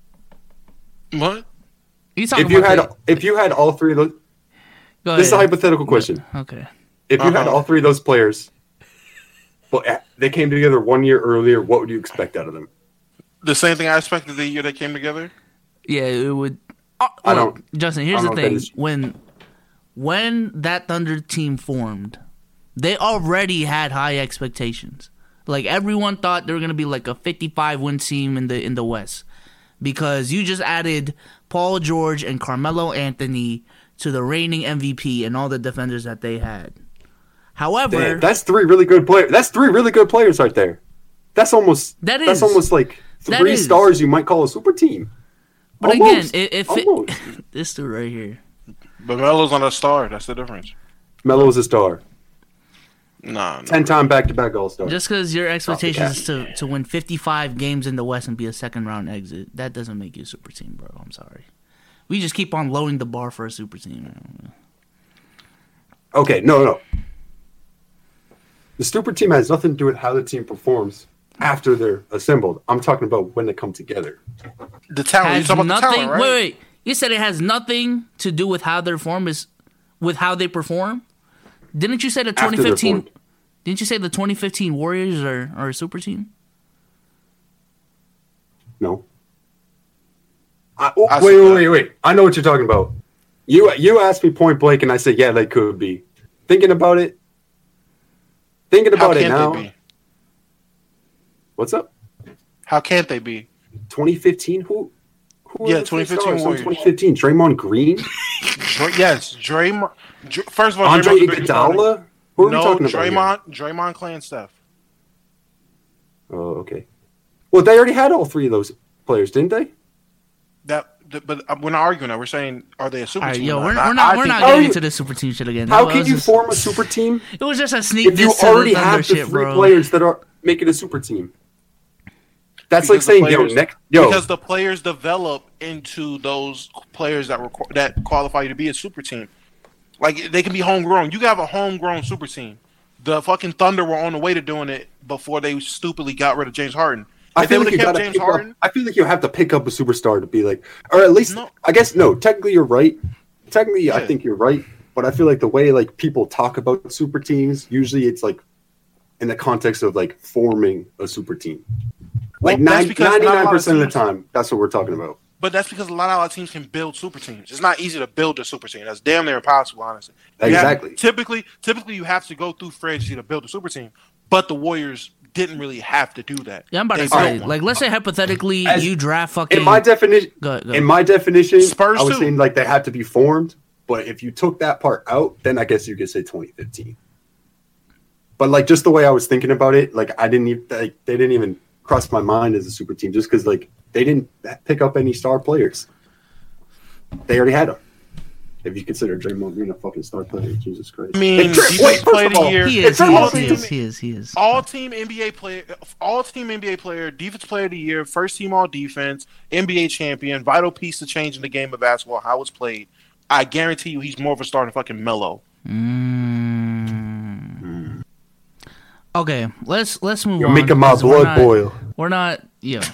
What? You talking if you about had the- if you had all three of those, Go this is a ahead. hypothetical question. Okay. If you had Uh-huh. all three of those players, but uh, they came together one year earlier, what would you expect out of them? The same thing I expected the year they came together. Yeah, it would. Oh, I look, don't- Justin, I here's don't the know if thing: that is- when when that Thunder team formed, they already had high expectations. Like everyone thought they were gonna be like a fifty-five win team in the in the West, because you just added Paul George and Carmelo Anthony to the reigning M V P and all the defenders that they had. However, Damn, that's three really good players. That's three really good players right there. That's almost That that's is. almost like That three is. stars you might call a super team. but Almost. again, i- if Almost. it, this dude right here, But Melo's not a star. That's the difference. Melo's a star, Nah, nah. ten time back to back All Star. just because your expectation is to, to win fifty-five games in the West and be a second round exit, that doesn't make you a super team, bro. I'm sorry. We just keep on lowering the bar for a super team. Okay, no, no. The super team has nothing to do with how the team performs after they're assembled. I'm talking about when they come together. The talent. You Has talking about nothing. the talent, right? Wait, wait. You said it has nothing to do with how their form is, with how they perform. Didn't you say the After twenty they're fifteen? formed. Didn't you say the twenty fifteen Warriors are, are a super team? No. I, oh, I wait, see wait, that. wait, wait. I know what you're talking about. You you asked me point blank, and I said, yeah, they could be. Thinking about it, thinking How about it can't now. they be? What's up? How can't they be? twenty fifteen? Who? who Yeah, are the three twenty fifteen stars in Warriors. twenty fifteen. Draymond Green, Dr- yes, Draymond. Dr- First of all, Andre Draymond's the biggest star. Iguodala. Who are No, we talking about? here? Draymond, Draymond, Clay, and Steph. Oh, okay. Well, they already had all three of those players, didn't they? That, th- but uh, we're not arguing that. We're saying, are they a super All right, team? yo, or we're, not? we're I- not I we're think- not How getting you- into the super team shit again. How That can was you just- form a super team It was just a sneak if you diss to already the Thunder have the shit, three bro. players that are making a super team? That's Because like the saying, players- yo, next, yo, because the players develop into those players that requ- that qualify you to be a super team. Like they can be homegrown. You can have a homegrown super team. The fucking Thunder were on the way to doing it before they stupidly got rid of James Harden. I If they feel would like have you kept gotta James pick Harden, up. I feel like you have to pick up a superstar to be like, or at least, No. I guess no. Technically, you're right. Technically, I Yeah. think you're right. But I feel like the way like people talk about super teams, usually it's like in the context of like forming a super team. Like Well, that's because not a lot of ninety-nine percent of the teams- time, that's what we're talking about. but that's because a lot of our teams can build super teams. It's not easy to build a super team. That's damn near impossible, honestly. You have- Exactly. typically, typically you have to go through free agency to build a super team. But the Warriors didn't really have to do that. Yeah, I'm about They to say, built one. like, let's say hypothetically, As- you draft fucking. In my definition, Go ahead, go in ahead. my definition, Spurs I was too. saying like they had to be formed. But if you took that part out, then I guess you could say twenty fifteen. But like just the way I was thinking about it, like I didn't even like they didn't even cross my mind as a super team just because like they didn't pick up any star players. They already had them. If you consider Draymond Green a fucking star player, Jesus Christ. I mean, If Dray- defensive wait, player first of of all, the year. He is. It's He all is. He team- is. He is. He is. All team N B A player, all team N B A player, defense player of the year, first team all defense, N B A champion, vital piece to changing the game of basketball, how it's played. I guarantee you, he's more of a star than fucking Melo. Mm. Okay, let's let's move You're on. making my 'cause we're blood not- boil. We're not. Yeah.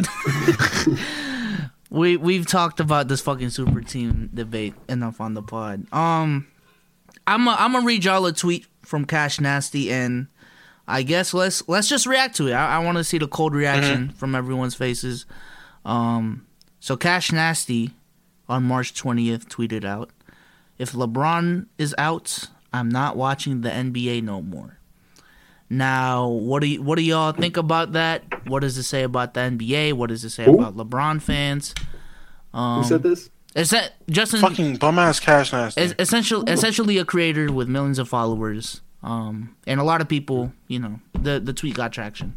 we we've talked about this fucking super team debate enough on the pod. Um, I'm a, I'm gonna read y'all a tweet from Cash Nasty, and I guess let's let's just react to it. I, I want to see the cold reaction mm-hmm. from everyone's faces. Um, so Cash Nasty on March twentieth tweeted out, "If LeBron is out, I'm not watching the N B A no more." Now, what do you, what do y'all think about that? What does it say about the N B A? What does it say Who? about LeBron fans? Um, Who said this? Is that Justin? Fucking bum ass Cash Nasty. Is essentially essentially a creator with millions of followers, um, and a lot of people. You know, the the tweet got traction.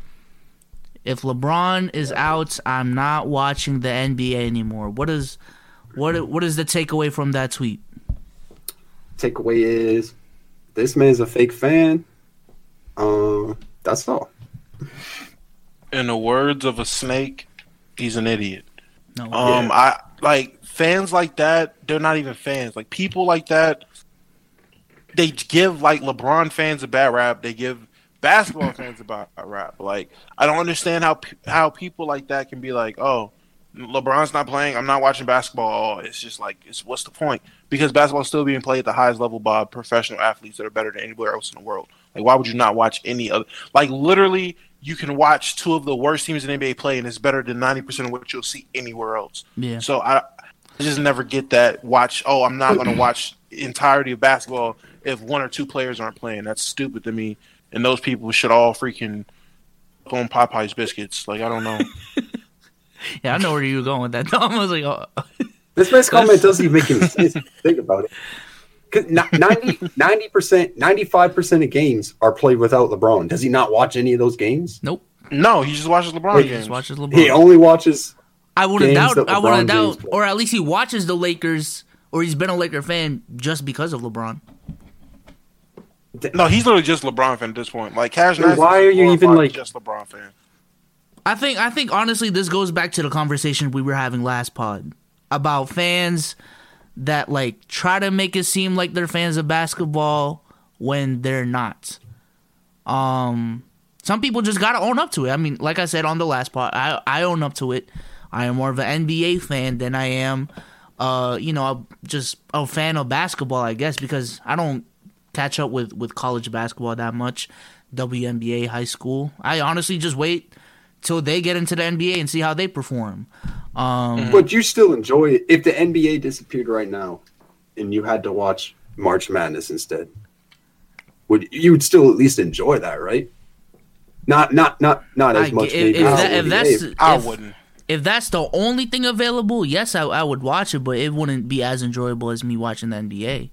If LeBron is out, I'm not watching the N B A anymore. What is what what is the takeaway from that tweet? Takeaway is this man's a fake fan. Uh, that's all. In the words of a snake, he's an idiot. No. Um, Yeah. I like fans like that. They're not even fans. Like people like that, they give like LeBron fans a bad rap. They give basketball fans a bad rap. Like I don't understand how how people like that can be like, oh, LeBron's not playing. I'm not watching basketball. Oh, it's just like, it's what's the point? Because basketball is still being played at the highest level by professional athletes that are better than anywhere else in the world. Like, why would you not watch any other? Like, literally, you can watch two of the worst teams in the N B A play, and it's better than ninety percent of what you'll see anywhere else. Yeah. So I, I just never get that. Watch. Oh, I'm not going to watch the entirety of basketball if one or two players aren't playing. That's stupid to me. And those people should all freaking own Popeye's biscuits. Like, I don't know. Yeah, I know where you were going with that. I was like, oh. This man's comment doesn't even make any sense. Think about it. 'Cause ninety percent, ninety-five percent of games are played without LeBron. Does he not watch any of those games? Nope. No, he just watches LeBron Wait, games. Just watches LeBron. He only watches. I wouldn't games doubt. that I wouldn't LeBron James doubt, plays. or at least he watches the Lakers, or he's been a Laker fan just because of LeBron. No, he's literally just LeBron fan at this point. Like Cash Then Nasty why is are you even, glorified like- just LeBron fan? I think. I think honestly, this goes back to the conversation we were having last pod about fans that like try to make it seem like they're fans of basketball when they're not. Um, some people just gotta own up to it. I mean, like I said on the last pod, I I own up to it. I am more of an N B A fan than I am, uh, you know, just a fan of basketball, I guess, because I don't catch up with, with college basketball that much. W N B A, high school. I honestly just wait till they get into the N B A and see how they perform. Um, But you still enjoy it. If the N B A disappeared right now, and you had to watch March Madness instead, would you would still at least enjoy that, right? Not, not, not, not as I much. get- maybe if, as that, the if N B A. that's I if, wouldn't. if that's the only thing available, yes, I, I would watch it, but it wouldn't be as enjoyable as me watching the N B A.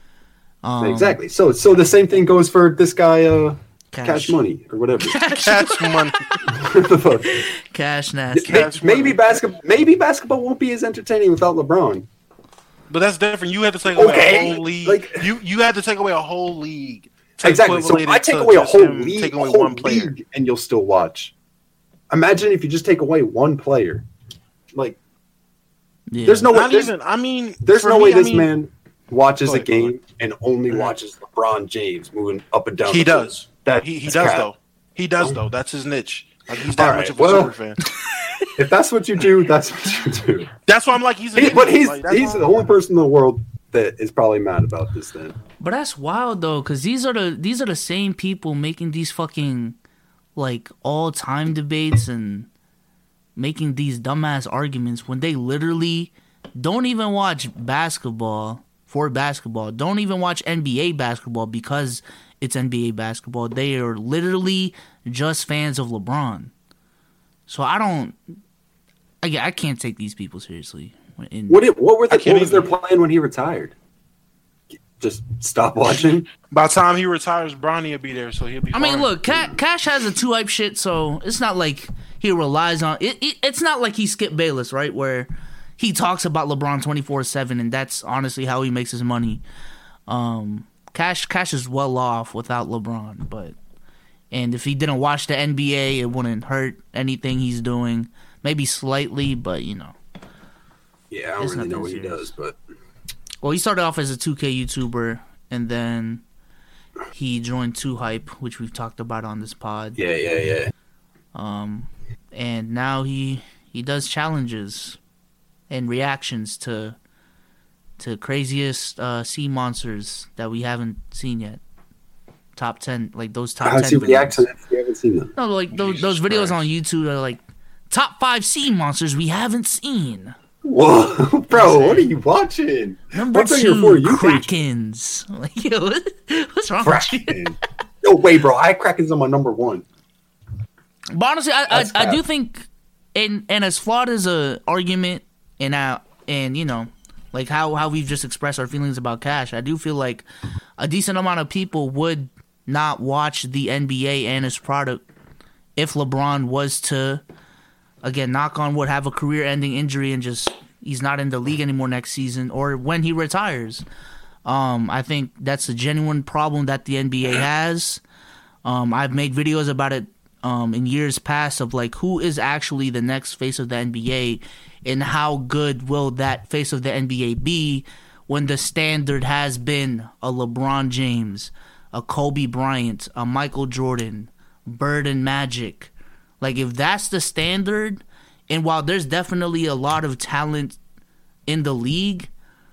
Um, Exactly. So, so the same thing goes for this guy, uh, Cash. Cash Money or whatever. Cash money. What the fuck? Cash nasty. Cash maybe Money. basketball. Maybe basketball won't be as entertaining without LeBron. But that's different. You had to take away Okay, a whole league. like- you you had to take away a whole league. to Exactly. So equivalent I it take to away a just whole him league, taking a away whole one player. league, and you'll still watch. Imagine if you just take away one player. Like, Yeah. there's no way. Not There's, even. I mean, there's for no me, way I this mean, man watches Go a ahead, go ahead. game and only Mhm. watches LeBron James moving up and down. He the court. does. That He he that's does cap. though. He does though. That's his niche. Like he's that All much right, of a well- super fan. If that's what you do, that's what you do. That's why I'm like he's. An He- but idiot. he's Like, that's he's why- the only person in the world that is probably mad about this. Then But that's wild though, because these are the these are the same people making these fucking like all time debates and making these dumbass arguments when they literally don't even watch basketball for basketball. Don't even watch N B A basketball because it's N B A basketball. They are literally just fans of LeBron. So I don't. I, I can't take these people seriously. In, what it, what were the, I can't what was their even- plan when he retired? Just stop watching. By the time he retires, Bronny will be there, so he'll be. I mean, fine. look, Ca- Cash has a two hype shit, so it's not like he relies on it, it. It's not like he Skip Bayless, right? Where he talks about LeBron twenty-four seven, and that's honestly how he makes his money. Um, Cash Cash is well off without LeBron, but and if he didn't watch the N B A, it wouldn't hurt anything he's doing. Maybe slightly, but you know. Yeah, I don't really know what serious. he does, but well, he started off as a two K YouTuber, and then he joined two Hype, which we've talked about on this pod. Yeah, yeah, yeah. Um, and now he he does challenges and reactions to to craziest uh, sea monsters that we haven't seen yet. Top ten, like those top How ten. How do you react to that if you haven't seen them? No, like those, those videos on YouTube are like top five sea monsters we haven't seen. Whoa, bro, what are you watching? Number What's two, on your YouTube? Krakens. Like, yo, what, what's wrong Kraken. with you? No way, bro. I have Krakens on my number one. But honestly, I I, I do think, and and as flawed as a argument, and uh, and you know, like how how we've just expressed our feelings about Cash, I do feel like a decent amount of people would not watch the N B A and its product if LeBron was to, again, knock on wood, have a career-ending injury and just he's not in the league anymore next season or when he retires. Um, I think that's a genuine problem that the N B A has. Um, I've made videos about it um, in years past of like who is actually the next face of the N B A and how good will that face of the N B A be when the standard has been a LeBron James, a Kobe Bryant, a Michael Jordan, Bird and Magic. Like, if that's the standard, and while there's definitely a lot of talent in the league,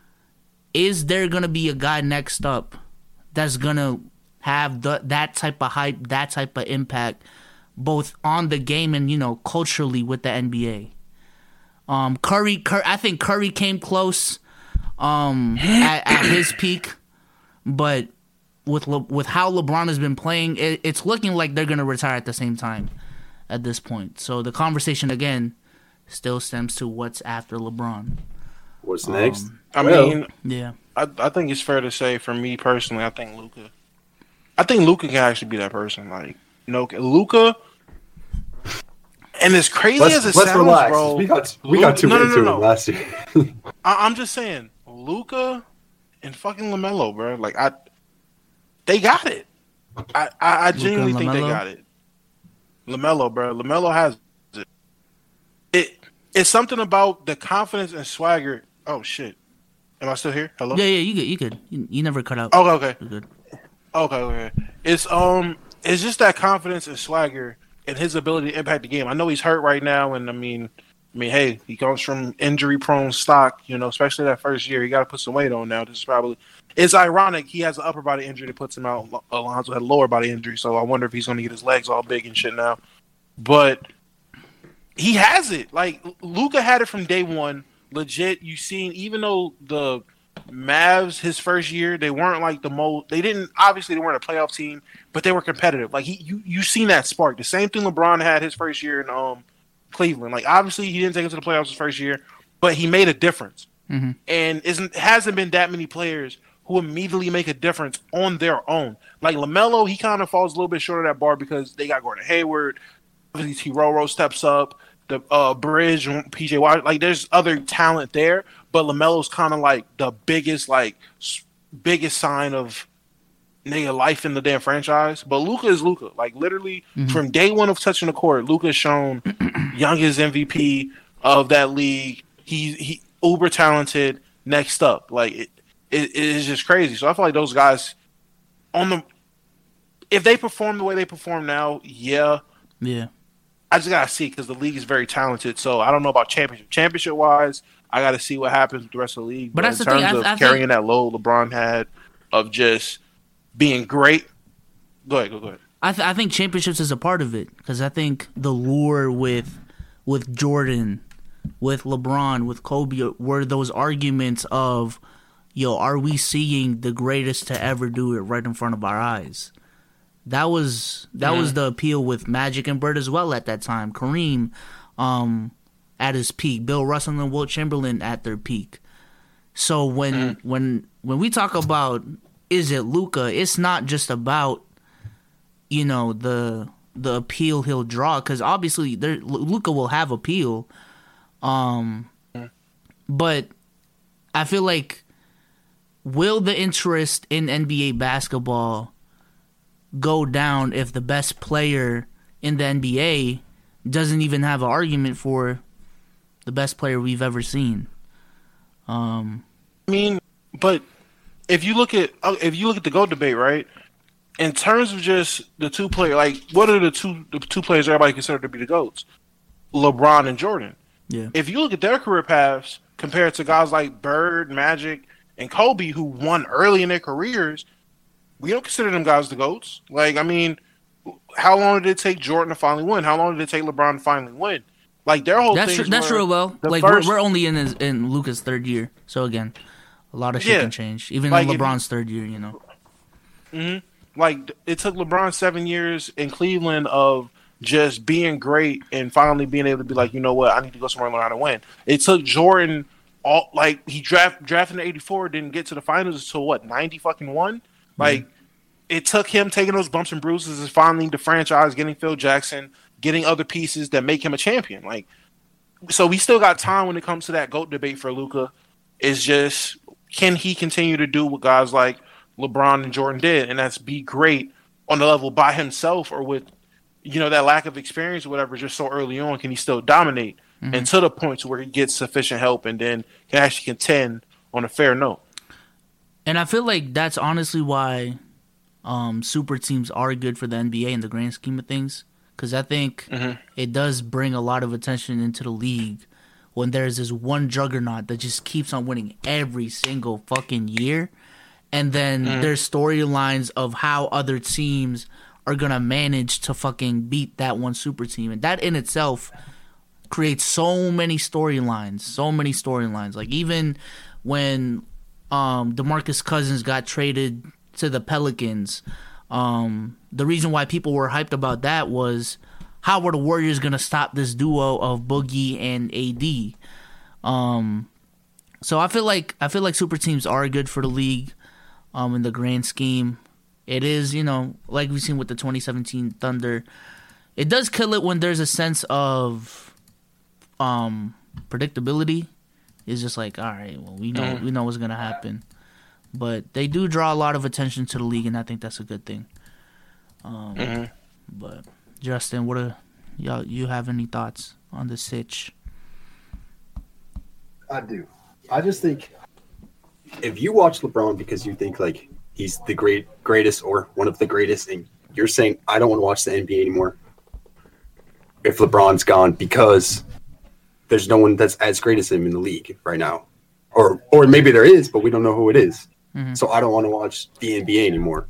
is there going to be a guy next up that's going to have the, that type of hype, that type of impact, both on the game and, you know, culturally with the N B A? Um, Curry, Cur- I think Curry came close um, at, at his peak, but with Le- with how LeBron has been playing, it, it's looking like they're going to retire at the same time at this point. So the conversation, again, still stems to what's after LeBron. What's next? Um, I well, mean, yeah, I, I think it's fair to say, for me personally, I think Luka. I think Luka can actually be that person. Like, you know, Luka. And as crazy let's, as it let's sounds, relax. bro, we got we got too no, no, into no, no. it last year. I, I'm just saying, Luka and fucking LaMelo, bro. Like, I, they got it. I, I, I genuinely think they got it. LaMelo, bro. LaMelo has it. It it's something about the confidence and swagger. Oh shit, am I still here? Hello. Yeah, yeah, you good, you good. You, you never cut out. Okay, okay. You're good. Okay, okay. It's um, it's just that confidence and swagger and his ability to impact the game. I know he's hurt right now, and I mean, I mean, hey, he comes from injury-prone stock, you know, especially that first year. He got to put some weight on now. This is probably. It's ironic he has an upper body injury that puts him out. Alonzo had a lower body injury, so I wonder if he's going to get his legs all big and shit now. But he has it. Like, Luka had it from day one. Legit, you seen, even though the Mavs, his first year, they weren't like the most. They didn't, obviously, they weren't a playoff team, but they were competitive. Like, he, you, you seen that spark. The same thing LeBron had his first year in um Cleveland. Like, obviously, he didn't take it to the playoffs his first year, but he made a difference. Mm-hmm. And isn't hasn't been that many players who immediately make a difference on their own. Like LaMelo, he kind of falls a little bit short of that bar because they got Gordon Hayward, T. Roro steps up, the uh, Bridge, P J Watt. Like, there's other talent there, but LaMelo's kind of like the biggest, like biggest sign of nigga life in the damn franchise. But Luka is Luka. Like, literally, mm-hmm. from day one of touching the court, Luka's shown youngest M V P of that league. He he uber talented. Next up, like it, it, it is just crazy. So I feel like those guys on the, if they perform the way they perform now, yeah, yeah. I just gotta see because the league is very talented. So I don't know about championship. Championship wise, I gotta see what happens with the rest of the league. But, but that's in the terms thing. of I, I carrying think, that load LeBron had of just being great. Go ahead, go, go ahead. I th- I think championships is a part of it because I think the lure with with Jordan, with LeBron, with Kobe were those arguments of, yo, are we seeing the greatest to ever do it right in front of our eyes? That was that mm-hmm. was the appeal with Magic and Bird as well at that time. Kareem um, at his peak, Bill Russell and Wilt Chamberlain at their peak. So when mm-hmm. when when we talk about is it Luka, it's not just about, you know, the the appeal he'll draw, because obviously there Luka will have appeal. Um, but I feel like will the interest in N B A basketball go down if the best player in the N B A doesn't even have an argument for the best player we've ever seen? Um, I mean, but if you look at if you look at the GOAT debate, right? In terms of just the two players, like what are the two the two players everybody considered to be the GOATs? LeBron and Jordan. Yeah. If you look at their career paths compared to guys like Bird, Magic, and Kobe, who won early in their careers, we don't consider them guys the GOATs. Like, I mean, how long did it take Jordan to finally win? How long did it take LeBron to finally win? Like, their whole that's thing. Tr- that's true. Well, like first, we're, we're only in his, in Luka's third year, so again, a lot of shit yeah, can change. Even like in LeBron's third year, you know. Mm-hmm. Like, it took LeBron seven years in Cleveland of just being great and finally being able to be like, you know what, I need to go somewhere and learn how to win. It took Jordan all like he draft drafted in eighty-four, didn't get to the finals until what ninety fucking one. Mm-hmm. Like, it took him taking those bumps and bruises and finally the franchise getting Phil Jackson, getting other pieces that make him a champion. Like, so we still got time when it comes to that GOAT debate for Luka. It's just, can he continue to do what guys like LeBron and Jordan did, and that's be great on the level by himself or with, you know, that lack of experience or whatever, just so early on, can he still dominate mm-hmm. and to the point to where he gets sufficient help and then can actually contend on a fair note? And I feel like that's honestly why um, super teams are good for the N B A in the grand scheme of things, because I think mm-hmm. it does bring a lot of attention into the league when there's this one juggernaut that just keeps on winning every single fucking year. And then mm. there's storylines of how other teams are going to manage to fucking beat that one super team. And that in itself creates so many storylines, so many storylines. Like even when um, DeMarcus Cousins got traded to the Pelicans, um, the reason why people were hyped about that was how were the Warriors going to stop this duo of Boogie and A D? Um, so I feel like I feel like super teams are good for the league. Um, in the grand scheme, it is, you know, like we've seen with the twenty seventeen Thunder, it does kill it when there's a sense of um, predictability. It's just like, all right, well, we know mm. we know what's gonna happen, but they do draw a lot of attention to the league, and I think that's a good thing. Um, mm-hmm. But Justin, what are y'all? You have any thoughts on the sitch? I do. I just think, if you watch LeBron because you think like he's the great greatest or one of the greatest, and you're saying I don't want to watch the N B A anymore if LeBron's gone because there's no one that's as great as him in the league right now, or or maybe there is, but we don't know who it is. Mm-hmm. So I don't want to watch the N B A anymore.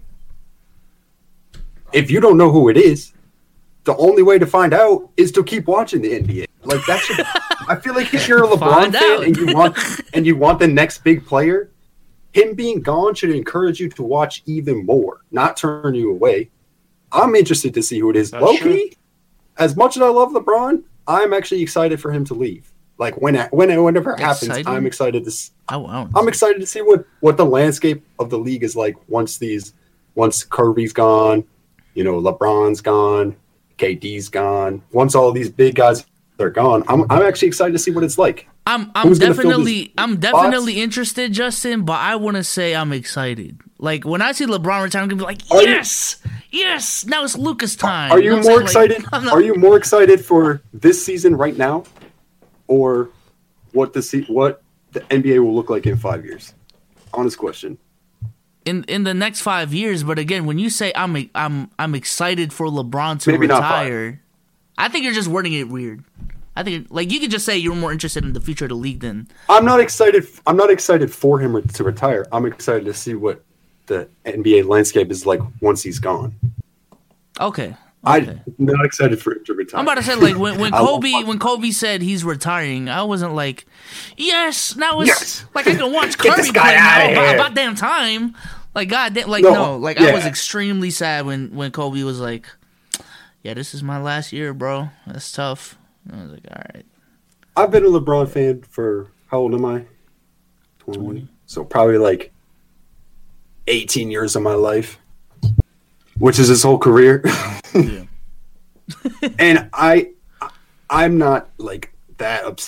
If you don't know who it is, the only way to find out is to keep watching the N B A. Like that should. I feel like if you're a LeBron fan and you want and you want the next big player, him being gone should encourage you to watch even more, not turn you away. I'm interested to see who it is. Low-key, as much as I love LeBron, I'm actually excited for him to leave. Like when when whenever it happens, excited? I'm excited to. See, oh, wow. I'm excited to see what, what the landscape of the league is like once these once Kirby's gone, you know, LeBron's gone, K D's gone. Once all these big guys are gone, I'm I'm actually excited to see what it's like. I'm I'm Who's definitely I'm definitely spots? interested, Justin, but I want to say I'm excited. Like when I see LeBron retire, I'm gonna be like, are yes, you, yes. Now it's Luka's time. Are you more excited? Like, are you more excited for this season right now, or what the se- what the N B A will look like in five years? Honest question. In in the next five years, but again, when you say I'm I'm I'm excited for LeBron to Maybe retire, I think you're just wording it weird. I think, like, you could just say you're more interested in the future of the league than. I'm not excited. I'm not excited for him to retire. I'm excited to see what the N B A landscape is like once he's gone. Okay. okay. I'm not excited for him to retire. I'm about to say, like, when, when Kobe when Kobe said he's retiring, I wasn't like, yes, now it's yes! like I can watch Curry play now. About, about damn time. Like, God damn, like, no, no like, yeah. I was extremely sad when, when Kobe was like, yeah, this is my last year, bro. That's tough. I was like, all right. I've been a LeBron fan for, how old am I? twenty. twenty. So probably like eighteen years of my life, which is his whole career. Yeah. And I, I'm not like that upset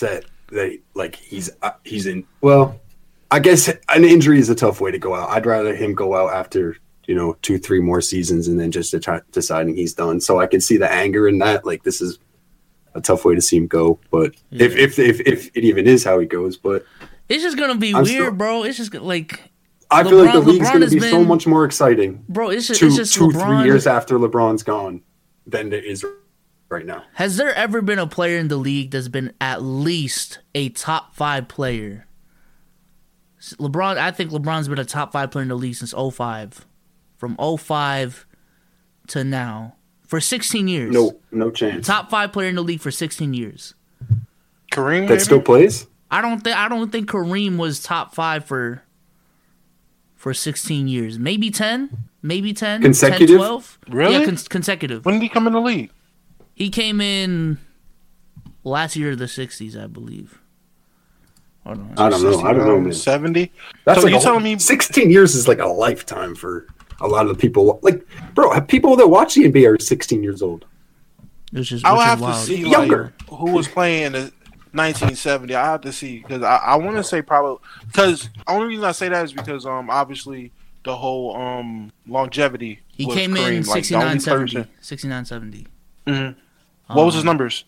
that like he's uh, he's in. Well, I guess an injury is a tough way to go out. I'd rather him go out after you know two, three more seasons and then just de- deciding he's done. So I can see the anger in that. Like this is a tough way to see him go. But yeah. if, if if if it even is how he goes, but it's just gonna be I'm weird, still, bro. It's just like I LeBron, feel like the league's LeBron gonna be been, so much more exciting, bro. It's just, two, it's just two LeBron, three years after LeBron's gone than it is right now. Has there ever been a player in the league that's been at least a top five player? LeBron, I think LeBron's been a top five player in the league since oh five. From oh five to now. For sixteen years. No, no chance. Top five player in the league for sixteen years. Kareem, that maybe? still plays? I don't think I don't think Kareem was top five for for sixteen years. Maybe ten? Maybe ten? Consecutive? ten, twelve? Really? Yeah, con- consecutive. When did he come in the league? He came in last year of the sixties, I believe. Hold on. I don't know. I don't know, man. seventy? That's so like you a, telling me sixteen years is like a lifetime for a lot of the people. Like, bro, people that watch the N B A are sixteen years old. Which is, I'll which is have wild. to see Younger. like who was playing in nineteen seventy. I have to see because I, I want to say probably because the only reason I say that is because um obviously the whole um longevity. He with came Kareem, in like, sixty-nine seventy. person- sixty-nine seventy. Mm-hmm. What was his Um, numbers?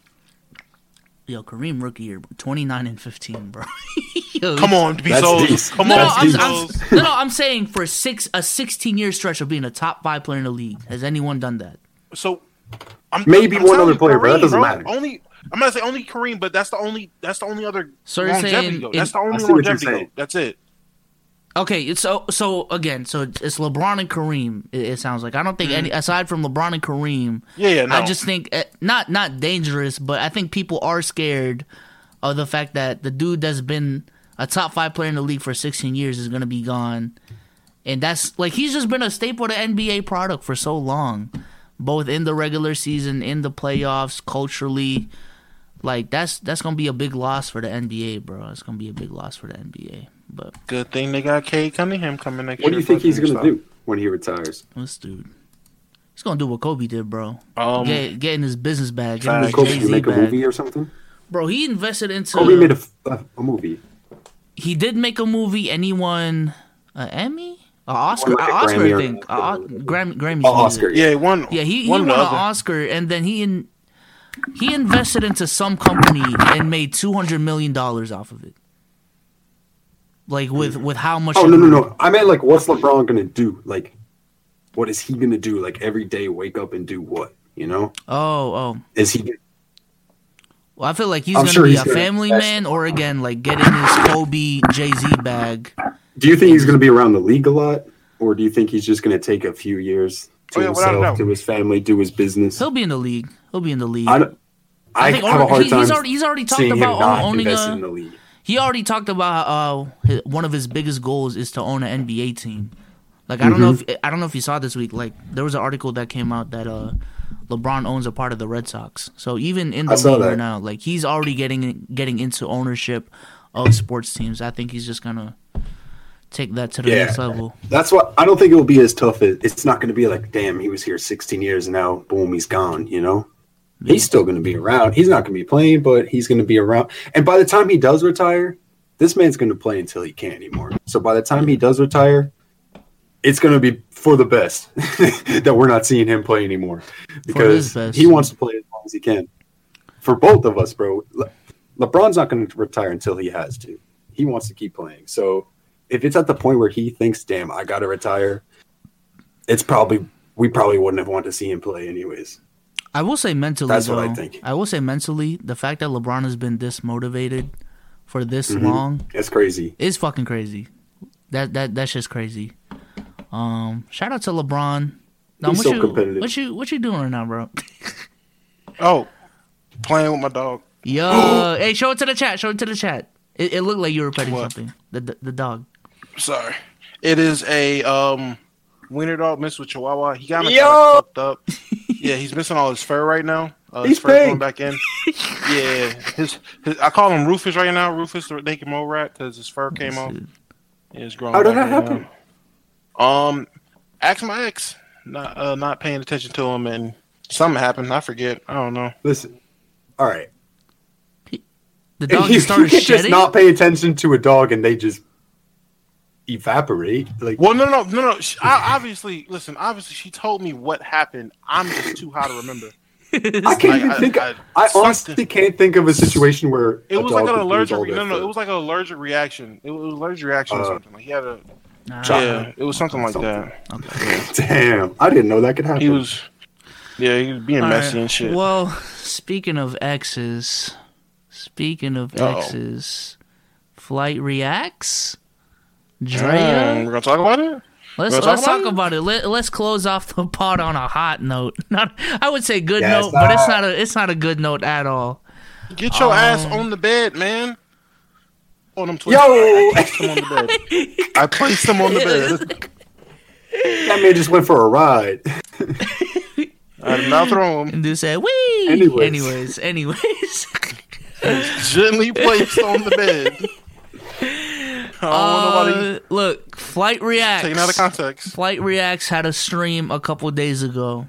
Yo, Kareem rookie year, twenty-nine and fifteen, bro. Yo, Come on, to be That's so. decent. Come No, no, on, I'm, Bezos. I'm, no, no, I'm saying for six a sixteen year stretch of being a top five player in the league. Has anyone done that? So, I'm Maybe I'm one telling other you, player, but that Kareem, doesn't bro. matter. Only I'm gonna say only Kareem, but that's the only that's the only other So you're longevity saying go. in- That's the I only see what you're longevity go. saying. That's it. Okay, it's so so again. So it's, it's LeBron and Kareem. It, it sounds like I don't think any aside from LeBron and Kareem. Yeah, yeah. No. I just think uh, not not dangerous, but I think people are scared of the fact that the dude that's been a top five player in the league for sixteen years is going to be gone, and that's like he's just been a staple of the N B A product for so long, both in the regular season, in the playoffs, culturally. Like that's that's gonna be a big loss for the N B A, bro. It's gonna be a big loss for the N B A. But Good thing they got Cade Cunningham coming next What year. do you think he's going gonna do when he retires? this dude, he's gonna do what Kobe did, bro. Um, Get get in his business bag, get in his Facts. Kobe, Jay you Z make a bag, movie or something? bro. He invested into. Kobe made a, a, a movie. He did make a movie, and he won an Emmy, an Oscar, Like an a Oscar, Grammy I or- think, a, O- Grammy, Grammy. Oh, Oscar. Yeah, one. Yeah, he, he one won or an the other. Oscar, and then he in, he invested into some company and made two hundred million dollars off of it. Like with with how much? Oh it no no grew. no! I meant like, what's LeBron gonna do? Like, what is he gonna do? Like every day, wake up and do what? You know? Oh oh. Is he? Well, I feel like he's I'm gonna sure be he's a gonna family invest. man, or again, like get in his Kobe Jay Z bag. Do you think he's gonna be around the league a lot, or do you think he's just gonna take a few years to Oh, yeah, without a himself, doubt. to his family, do his business? He'll be in the league. He'll be in the league. I, don't- I, think have a or- hard he- time he's already he's already talked seeing him about not owning invested a. in the league. He already talked about uh his, one of his biggest goals is to own an N B A team. Like I don't know Mm-hmm. if I don't know if you saw this week. Like there was an article that came out that uh LeBron owns a part of the Red Sox. So even in I the saw league that. right now, like he's already getting getting into ownership of sports teams. I think he's just gonna take that to the Yeah. next level. That's what I don't think it will be as tough. As, it's not going to be like, damn, he was here sixteen years and now, boom, he's gone. You know, he's still going to be around. He's not going to be playing, but he's going to be around. And by the time he does retire, this man's going to play until he can't anymore. So by the time he does retire, it's going to be for the best that we're not seeing him play anymore because best. he wants to play as long as he can. For both of us, bro. Le- LeBron's not going to retire until he has to. He wants to keep playing. So if it's at the point where he thinks, damn, I got to retire, it's probably, we probably wouldn't have wanted to see him play anyways. I will say mentally. That's though, what I think. I will say mentally, the fact that LeBron has been this motivated for this Mhm. long It's crazy. is fucking crazy. That that that's just crazy. Um, shout out to LeBron. Now, He's what so you, competitive. What you what you doing right now, bro? Oh, playing with my dog. Yo, hey, show it to the chat. Show it to the chat. It, it looked like you were petting What? something. The, the the dog. Sorry. It is a um wiener dog mixed with Chihuahua. He got me Yo! fucked up. Yeah, he's missing all his fur right now. Uh, He's his fur's pink. going back in. Yeah, his, his I call him Rufus right now. Rufus the naked mole rat because his fur came off. Dude. Yeah, it's growing. How did back that right happen? now. Um, ask my ex. Not uh, not paying attention to him and something happened. I forget. I don't know. Listen, all right. The dog you, just started you can't shedding. just not pay attention to a dog and they just evaporate. Like, Well, no, no, no, no. She, I, obviously, listen. Obviously, she told me what happened. I'm just too high to remember. I can't even I, think. I, Of, I, something- honestly can't think of a situation where It a was like dog an would lose allergic. all Re- their no, no, fur. it was like an allergic reaction. It was an allergic reaction or Uh, something. Like he had a. Nah, Yeah, it was something like Something. that. okay. Damn, I didn't know that could happen. He was. Yeah, he was being All messy right. and shit. Well, speaking of exes, speaking of Uh-oh. exes, Flight reacts. Mm, Drea, we're gonna talk about it. let's wanna let's talk talk about about it. Let, let's close off the pod on a hot note. Not, I would say good Yes, note, but it's sir. not a it's not a good note at all. Get your Um, ass on the bed, man. On them Twitter. Yo! I placed him on the bed. I placed him on the bed. That man just went for a ride. I did not throw him. And dude said, "Wee." Anyways. anyways, anyways. Gently placed on the bed. I don't want nobody Uh, look, Flight reacts. taken out of context. Flight Reacts had a stream a couple days ago.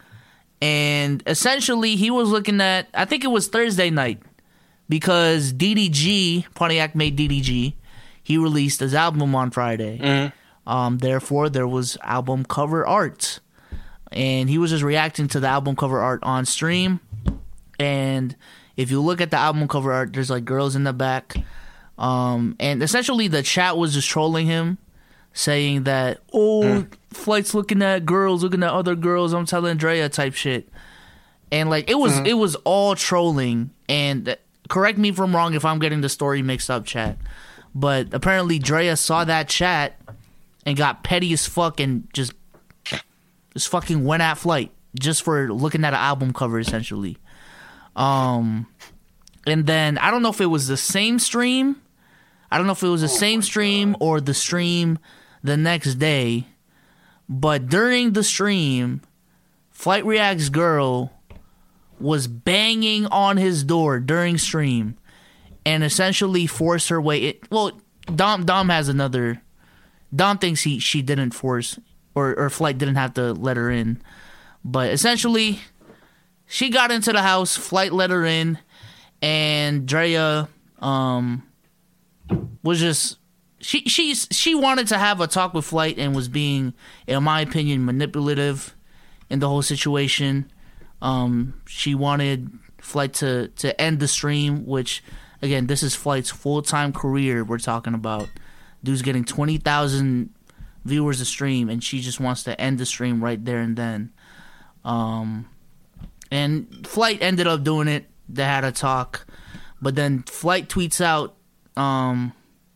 And essentially, he was looking at, I think it was Thursday night, because D D G, Pontiac made D D G, he released his album on Friday. Mm-hmm. Um, therefore, there was album cover art. And he was just reacting to the album cover art on stream. And if you look at the album cover art, there's like girls in the back. Um, and essentially, the chat was just trolling him, saying that, oh, Mm. Flight's looking at girls, looking at other girls, I'm telling Drea type shit. And like it was Mm-hmm. it was all trolling. And uh, correct me if I'm wrong if I'm getting the story mixed up, chat. But apparently Drea saw that chat and got petty as fuck and just just fucking went at Flight just for looking at an album cover essentially. Um and then I don't know if it was the same stream. I don't know if it was the same stream or the stream the next day. But during the stream, Flight React's girl was banging on his door during stream and essentially forced her way in. Well, Dom Dom has another. Dom thinks he she didn't force or, or Flight didn't have to let her in. But essentially, she got into the house, Flight let her in, and Drea um, was just... She she's she wanted to have a talk with Flight and was being, in my opinion, manipulative in the whole situation. Um, she wanted Flight to, to end the stream, which, again, this is Flight's full-time career we're talking about. Dude's getting twenty thousand viewers a stream, and she just wants to end the stream right there and then. Um, and Flight ended up doing it. They had a talk. But then Flight tweets out... Um,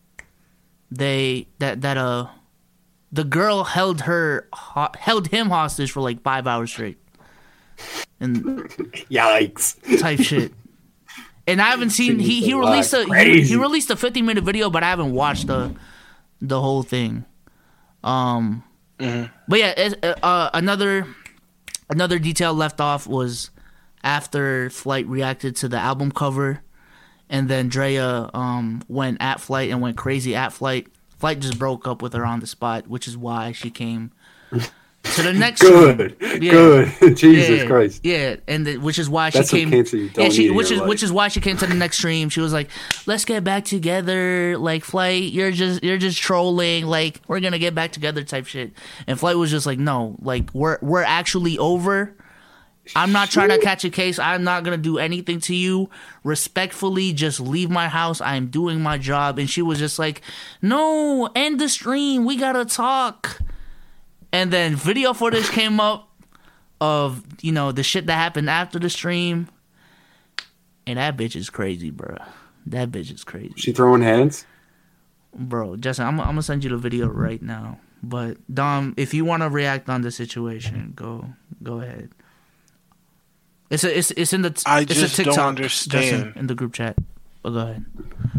They that that uh the girl held her ho- held him hostage for like five hours straight, and Yikes. type shit. And I haven't seen he, he Jeez, released a he, crazy. he released a fifty minute video, but I haven't watched the the whole thing. Um, Mhm. but yeah, it, uh, another another detail left off was after Flight reacted to the album cover. And then Drea um, went at Flight and went crazy at Flight. Flight just broke up with her on the spot, which is why she came to the next Good. stream. Yeah. Good. Jesus yeah, Christ. Yeah, and the, which is why That's she what came. cancer you don't yeah, she, need in which your is life. which is why she came to the next stream. She was like, "Let's get back together." Like Flight, you're just you're just trolling. Like we're gonna get back together, type shit. And Flight was just like, "No, like we're we're actually over. I'm not trying to catch a case. I'm not going to do anything to you. Respectfully, just leave my house. I am doing my job." And she was just like, "No, end the stream. We got to talk." And then video footage came up of, you know, the shit that happened after the stream. And that bitch is crazy, bro. That bitch is crazy. She throwing hands? Bro, Justin, I'm, I'm going to send you the video right now. But, Dom, if you want to react on the situation, go go ahead. It's a, it's it's in the I it's just a TikTok, don't understand. Justin, in the group chat. Oh, go ahead.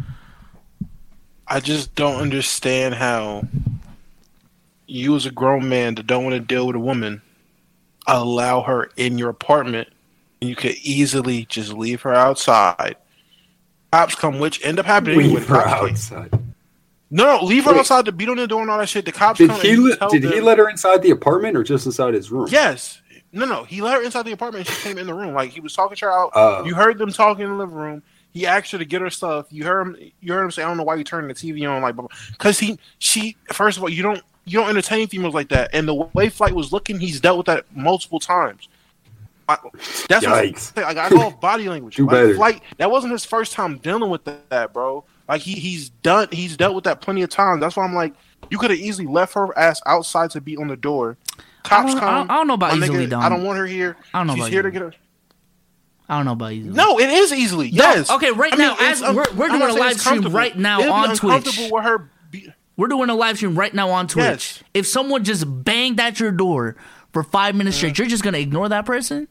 I just don't understand how you, as a grown man that don't want to deal with a woman, allow her in your apartment, and you could easily just leave her outside. Cops come, which end up happening anyway. Leave her Cops came. outside. No, no, leave her Wait. outside to beat on the door and all that shit. The cops Did come he and let, tell did he them- let her inside the apartment or just inside his room? Yes. No, no. He let her inside the apartment and she came in the room. Like, he was talking to her out. Oh. You heard them talking in the living room. He asked her to get her stuff. You heard him. You heard him say, "I don't know why you turning the T V on." Like, because he, she. First of all, you don't you don't entertain females like that. And the way Flight was looking, he's dealt with that multiple times. I, that's Yikes. what, like I go off body language. Do like, better. Flight, that wasn't his first time dealing with that, bro. Like he he's done. He's dealt with that plenty of times. That's why I'm like, you could have easily left her ass outside to be on the door. Cops I don't, come. I don't know about my easily nigga, done. I don't want her here. I don't know She's about here to easily. get her. I don't know about easily. No, it is easily. Yes. No, okay, right I mean, now, as it's un- we're, we're I'm doing not a saying live it's stream comfortable. right now It'd be on uncomfortable Twitch. with her. Be- We're doing a live stream right now on Twitch. Yes. If someone just banged at your door for five minutes straight, you're just gonna ignore that person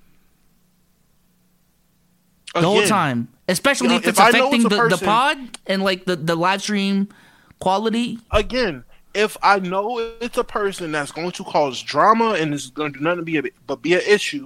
the Again, whole time, especially you know, if it's if I know affecting it's a the, the person- pod and like the, the live stream quality. Again, if I know it's a person that's going to cause drama and is going to do nothing to be a, but be an issue,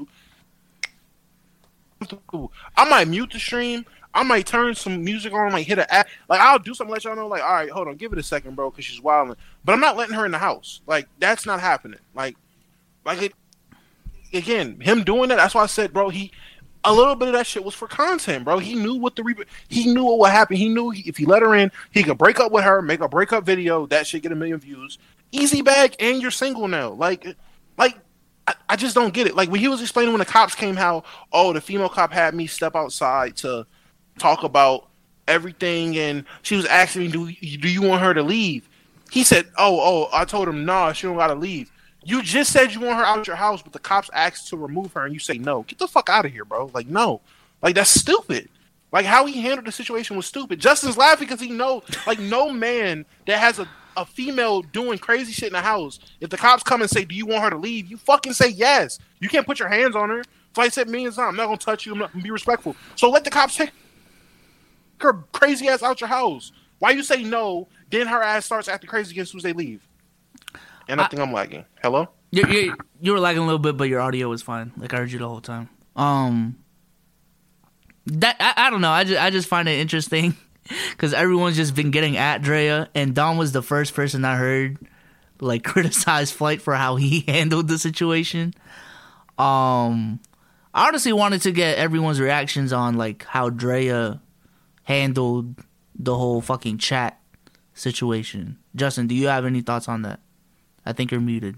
I might mute the stream. I might turn some music on. I might hit a app. Like I'll do something, let y'all know. Like, all right, hold on, give it a second, bro, because she's wilding. But I'm not letting her in the house. Like that's not happening. Like, like it. Again, him doing that. That's why I said, bro. He a little bit of that shit was for content, bro. He knew what the re- he knew what would happen. He knew he, if he let her in, he could break up with her, make a breakup video. That shit get a million views. Easy bag, and you're single now. Like, like. I, I just don't get it. Like when he was explaining when the cops came, how oh the female cop had me step outside to talk about everything, and she was asking me, do do you want her to leave? He said, oh oh I told him no, nah, she don't gotta leave. You just said you want her out your house, but the cops asked to remove her, and you say no. Get the fuck out of here, bro. Like no, like that's stupid. Like how he handled the situation was stupid. Justin's laughing because he know like no man that has a a female doing crazy shit in the house, if the cops come and say, do you want her to leave? You fucking say yes. You can't put your hands on her. Flight said millions of times, I'm not going to touch you. I'm not going to be respectful. So let the cops take her crazy ass out your house. Why you say no, then her ass starts acting crazy as soon as they leave. And I, I think I'm lagging. Hello? You you you were lagging a little bit, but your audio was fine. Like I heard you the whole time. Um, that I, I don't know. I just I just find it interesting. Because everyone's just been getting at Drea, and Dom was the first person I heard like criticize Flight for how he handled the situation. Um, I honestly wanted to get everyone's reactions on like how Drea handled the whole fucking chat situation. Justin, do you have any thoughts on that? I think you're muted.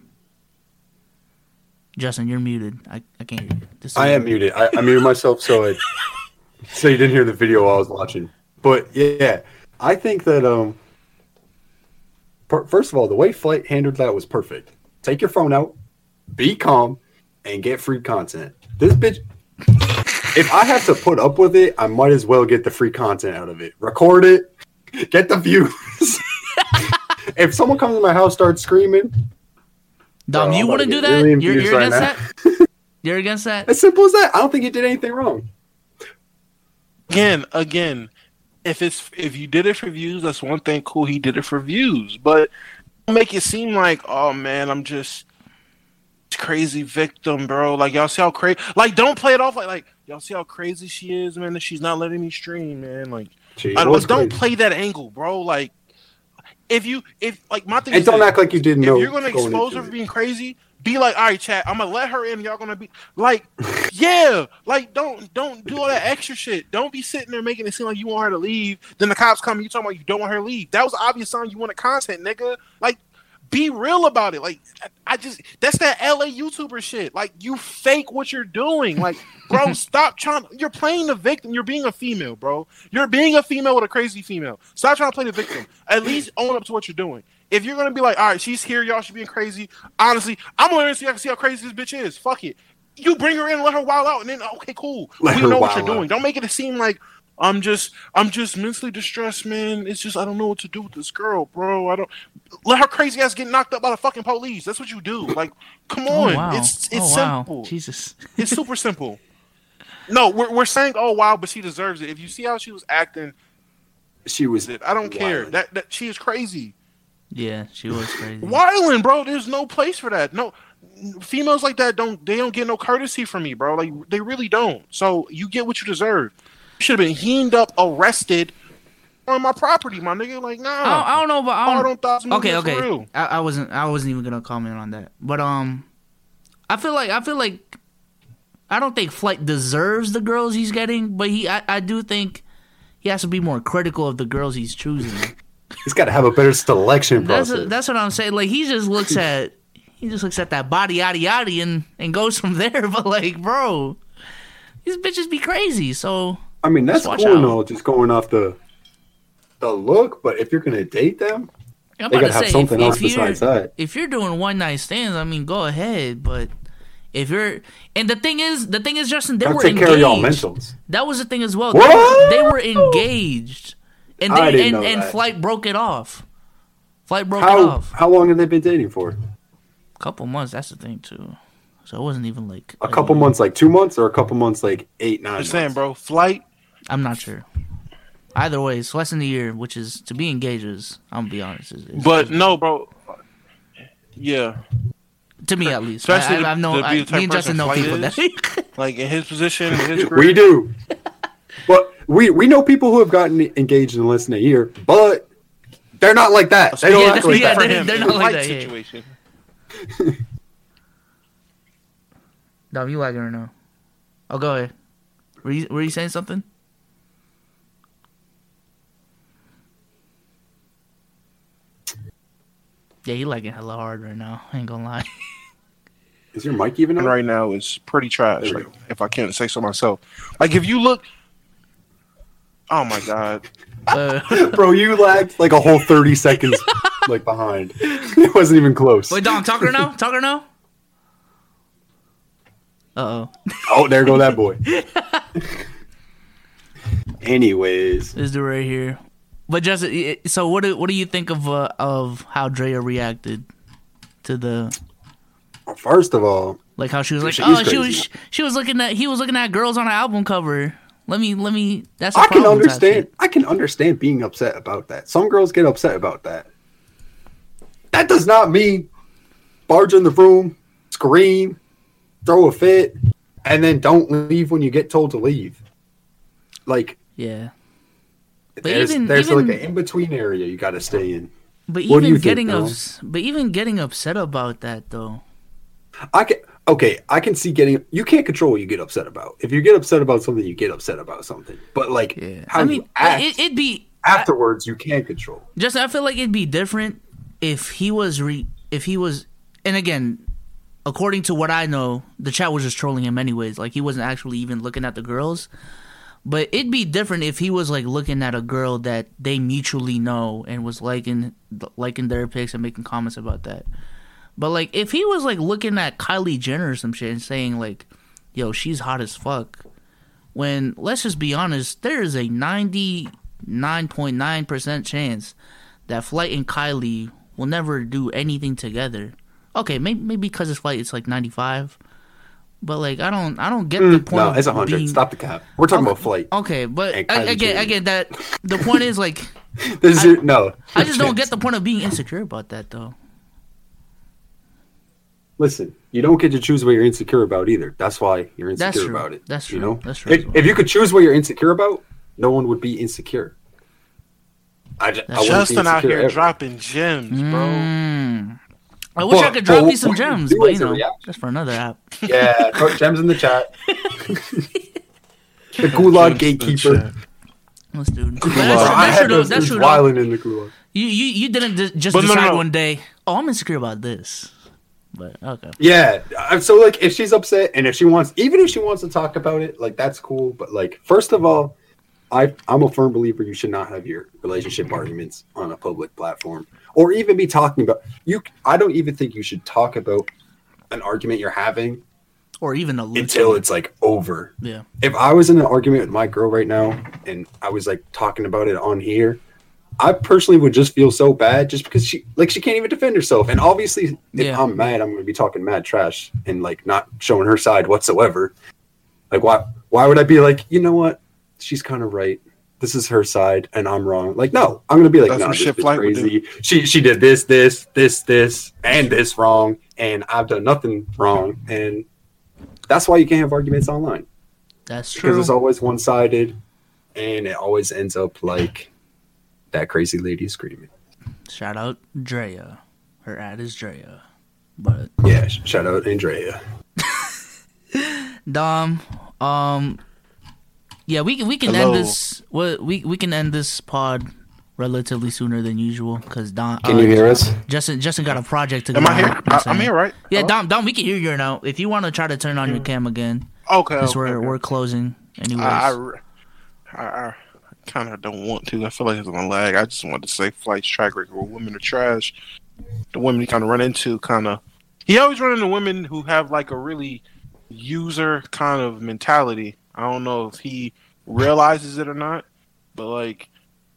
Justin, you're muted. I, I can't hear you. This I am muted. I, I muted myself so I, so you didn't hear the video while I was watching. But yeah, I think that um, per- first of all, the way Flight handled that was perfect. Take your phone out, be calm, and get free content. This bitch, if I have to put up with it, I might as well get the free content out of it. Record it, get the views. If someone comes to my house, starts screaming, Dom, bro, you I'm want to about do get that? million You're, views you're right against now. that? You're against that? As simple as that. I don't think he did anything wrong. Again, again, if it's if you did it for views, that's one thing. Cool, he did it for views, but don't make it seem like, oh man, I'm just crazy victim, bro. Like y'all see how crazy. Like don't play it off like like y'all see how crazy she is, man. That she's not letting me stream, man. Like She I, was don't crazy. play that angle, bro. Like if you if like my thing And is don't this, act like you didn't if know. you're gonna going expose into her for it. being crazy, be like, all right, chat, I'm gonna let her in. Y'all gonna be like, yeah, like don't don't do all that extra shit. Don't be sitting there making it seem like you want her to leave. Then the cops come, you talking about you don't want her to leave. That was an obvious sign you wanted content, nigga. Like, be real about it. Like, I, I just that's that L A YouTuber shit. Like, you fake what you're doing. Like, bro, stop trying. You're playing the victim. You're being a female, bro. You're being a female with a crazy female. Stop trying to play the victim. At least own up to what you're doing. If you're gonna be like, all right, she's here, y'all should be being crazy. Honestly, I'm gonna see I can see how crazy this bitch is. Fuck it. You bring her in, let her wild out, and then okay, cool. Let we her know what you're wild out. doing. Don't make it seem like I'm just I'm just mentally distressed, man. It's just I don't know what to do with this girl, bro. I don't let her crazy ass get knocked up by the fucking police. That's what you do. Like, come on. Oh, wow. It's it's oh, wow. simple. Jesus. It's super simple. No, we're we're saying, oh wow, but she deserves it. If you see how she was acting, She was. I don't care. wilding. That that she is crazy. Yeah, she was crazy. Wilding, bro. There's no place for that. No, females like that don't. They don't get no courtesy from me, bro. Like they really don't. So you get what you deserve. You should have been heened up, arrested on my property, my nigga. Like nah. I don't, I don't know, but I Hard don't, on thoughts, okay, movement for okay. real. I, I wasn't, I wasn't even gonna comment on that. But um, I feel like, I feel like, I don't think Flight deserves the girls he's getting, but he, I, I do think he has to be more critical of the girls he's choosing. He's got to have a better selection That's process. a, that's what I'm saying. Like he just looks at he just looks at that body yada yada and and goes from there. But like, bro, these bitches be crazy. So I mean, that's just cool watch and out. all, just going off the the look. But if you're gonna date them, I'm they about gotta to have say, something if, else if you're besides that. if you're doing one night stands, I mean, go ahead. But if you're and the thing is, the thing is, Justin, they I'll were take engaged. care of y'all mentals. That was the thing as well. They What? were, they were engaged, and I they didn't and, know and that. Flight broke it off. Flight broke it How off. how long have they been dating for? A couple months. That's the thing too. So it wasn't even like A couple year. months, like two months, or a couple months, like eight, nine. Just saying, months? bro. Flight. I'm not sure. Either way, it's less than a year, which is to be engaged. Is I'm gonna be honest. Is, is, But no, bro. Yeah. to me at least, Especially I, I, I've known to I, be me the type and of Justin person know Flight people is. that. Like in his position, in his career. We do. But we we know people who have gotten engaged in less than a year, but they're not like that. They don't Yeah, act like yeah, that. they- for him, they're in not the like Flight that, yeah. situation. Dom, you lagging or no? Oh, go ahead. Were you were you saying something? Yeah, he lagging hella hard right now. I ain't gonna lie. Is your mic even on? Right now is pretty trash. There we Like, if I can't say so myself. Like if you look. Oh my god. Uh, Bro, you lagged like a whole thirty seconds like behind. It wasn't even close. wait, Dom, talk or no? Talk or no? Uh oh. Oh, there go that boy. Anyways, This dude right here. But just so, what do what do you think of uh, of how Drea reacted to the first of all, like how she was like, She oh, is she crazy. was she was looking at he was looking at girls on an album cover. Let me let me. That's a I can problem type understand. shit. I can understand being upset about that. Some girls get upset about that. That does not mean barge in the room, scream, throw a fit, and then don't leave when you get told to leave. Like, Yeah, But there's, even- there's even- like an in between area you got to stay in. but What do even you think, getting Dom? ups, but even getting upset about that though. I can okay. I can see getting. You can't control what you get upset about. If you get upset about something, you get upset about something. But like Yeah, how I you mean, act it, it'd be afterwards, you can't control. just. I feel like it'd be different if he was re if he was, and again, according to what I know, the chat was just trolling him anyways. Like he wasn't actually even looking at the girls. But it'd be different if he was like looking at a girl that they mutually know and was liking liking their pics and making comments about that. But like if he was like looking at Kylie Jenner or some shit and saying like, "Yo, she's hot as fuck," when let's just be honest, there is a ninety-nine point nine percent chance that Flight and Kylie will never do anything together. Okay, maybe maybe because it's Flight, it's like ninety-five. But like I don't I don't get the point. No, of it's a hundred. being- Stop the cap. We're talking Okay. about flight. Okay, but And I, Kylie again, Jenner. again, that the point is like This is no. I just don't get the point of being insecure about that though. Listen, you don't get to choose what you're insecure about either. That's why you're That's insecure true. about it. That's You true. know, That's true If, as well. if you could choose what you're insecure about, no one would be insecure. I, ju- I wouldn't be Justin out insecure here ever. dropping gems, bro. Mm. I wish I Well, could drop well, you some what you gems, do but as you a know, reaction. just for another app. Yeah, put gems in the chat. The gulag gatekeeper. Let's do. But Gulag. that's, Bro, I that's had true though. those That's dudes true though. wilding in the gulag. You you you didn't d- just But no, no, decide no. one day. Oh, I'm insecure about this. But okay. Yeah, I- so like if she's upset and if she wants, even if she wants to talk about it, like that's cool. But like, first of all, I I'm a firm believer you should not have your relationship arguments on a public platform, or even be talking about you. I don't even think you should talk about an argument you're having Or even a little. until it's like over. Yeah. If I was in an argument with my girl right now and I was like talking about it on here, I personally would just feel so bad just because she like she can't even defend herself. And obviously, if Yeah. I'm mad, I'm going to be talking mad trash and like not showing her side whatsoever. Like why why would I be like, you know what? She's kind of right. This is her side and I'm wrong. Like no, I'm going to be like, That's no, what this shit is Flight would crazy. She she did this this this this and this wrong and I've done nothing wrong, and that's why you can't have arguments online. That's Because true. it's always one-sided, and it always ends up like that crazy lady screaming. Shout out Drea. Her ad is Drea. But Yeah, sh- shout out Andrea. Dom, um, Yeah, we can we can Hello. end this. Well, we we can end this pod relatively sooner than usual because Don. Can uh, you hear us? Justin Justin got a project to. Am go I on, here? you know what I, I'm I'm saying? here, right? Yeah, Hello? Dom. Dom, we can hear you now. If you want to try to turn on your cam again, Okay. because okay, we're okay. we're closing anyways. I, I, I, I kind of don't want to. I feel like it's gonna lag. I just wanted to say Flight's track record where women are trash. The women he kind of run into, kind of, he always run into women who have like a really user kind of mentality. I don't know if he realizes it or not, but like,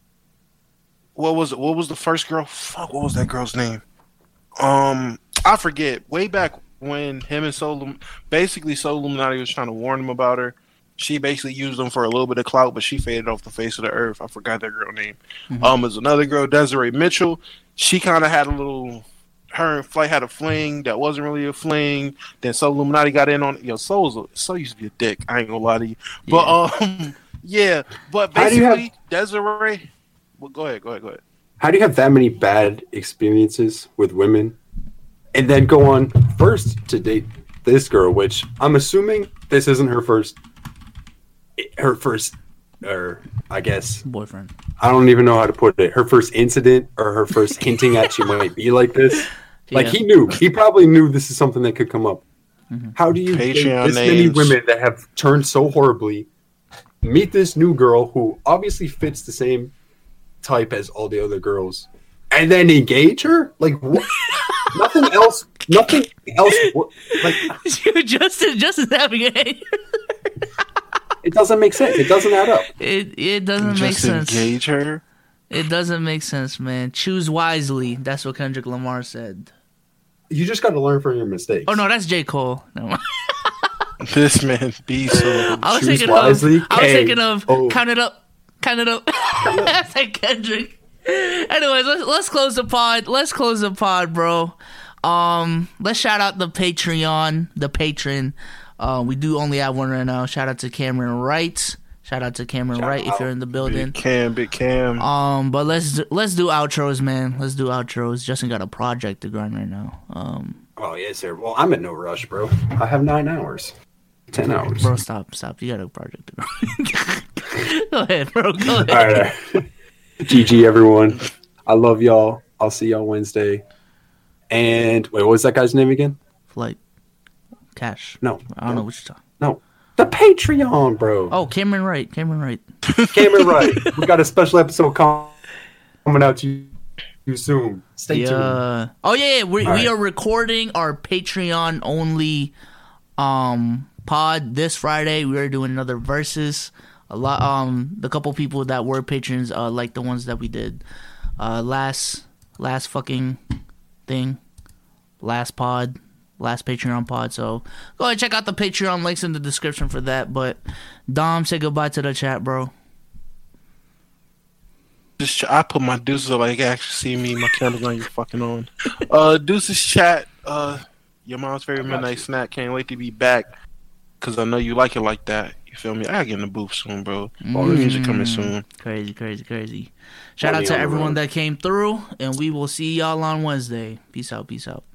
what was it? What was the first girl? Fuck, what was that girl's name? Um, I forget. Way back when him and Soul, basically Soul Illuminati was trying to warn him about her. She basically used them for a little bit of clout, but she faded off the face of the earth. I forgot that girl name. Mhm. Um, there's another girl, Desiree Mitchell. She kind of had a little. Her and Flight had a fling that wasn't really a fling. Then Soul Illuminati got in on it. Yo, Soul's a, Soul used to be a dick. I ain't gonna lie to you. But um, yeah. But How do you basically, have- Desiree. Well, go ahead. Go ahead. Go ahead. How do you have that many bad experiences with women, and then go on first to date this girl, which I'm assuming this isn't her first, her first, or I guess Boyfriend. I don't even know how to put it. Her first incident or her first hinting at she might be like this. Like Yeah. he knew, he probably knew this is something that could come up. Mhm. How do you date Patreon this many names. women that have turned so horribly? Meet this new girl who obviously fits the same type as all the other girls, and then engage her? Like what? nothing else. Nothing else. wo- Like Justin Justin's having a. it doesn't make sense. It doesn't add up. It it doesn't make Just sense. engage her. It doesn't make sense, man. Choose wisely. That's what Kendrick Lamar said. You just got to learn from your mistakes. Oh no, that's J. Cole. Never mind. This man be so. I was Choose thinking wisely. of. I was K thinking of. O Count it up. Count it up. That's like Kendrick. Anyways, let's let's close the pod. Let's close the pod, bro. Um, let's shout out the Patreon, the patron. Uh, we do only have one right now. Shout out to Cameron Wright. Shout out to Cameron Shout Wright if out. you're in the building. Big Cam, Big Cam. Um, but let's do, let's do outros, man. Let's do outros. Justin got a project to grind right now. Um, Oh yes, sir. Well, I'm in no rush, bro. I have nine hours, ten hours. bro, stop, stop. You got a project to grind. Go ahead, bro. Go ahead. All right. All right. G G, everyone. I love y'all. I'll see y'all Wednesday. And wait, what was that guy's name again? Flight, cash. No, I don't no, know what you're talking. no. The Patreon, bro. Oh, Cameron Wright. Cameron Wright. Cameron Wright. We got a special episode com- coming out to you, you soon. Stay tuned. Yeah. Oh yeah, yeah. We All we right. are recording our Patreon only um pod this Friday. We are doing another versus. A lot um the couple people that were patrons uh like the ones that we did uh last last fucking thing. Last pod. Last Patreon pod. So go ahead and check out the Patreon links in the description for that. But Dom, say goodbye to the chat, bro. This ch- I put my deuces up. Like, you can actually see me. My camera's not even fucking on. Uh, deuces chat. Uh, your mom's favorite midnight snack. Can't wait to be back. Cause I know you like it like that. You feel me? I gotta get in the booth soon, bro. All the music coming soon. Crazy, crazy, crazy. Shout Money out to on the everyone road. that came through, and we will see y'all on Wednesday. Peace out, peace out.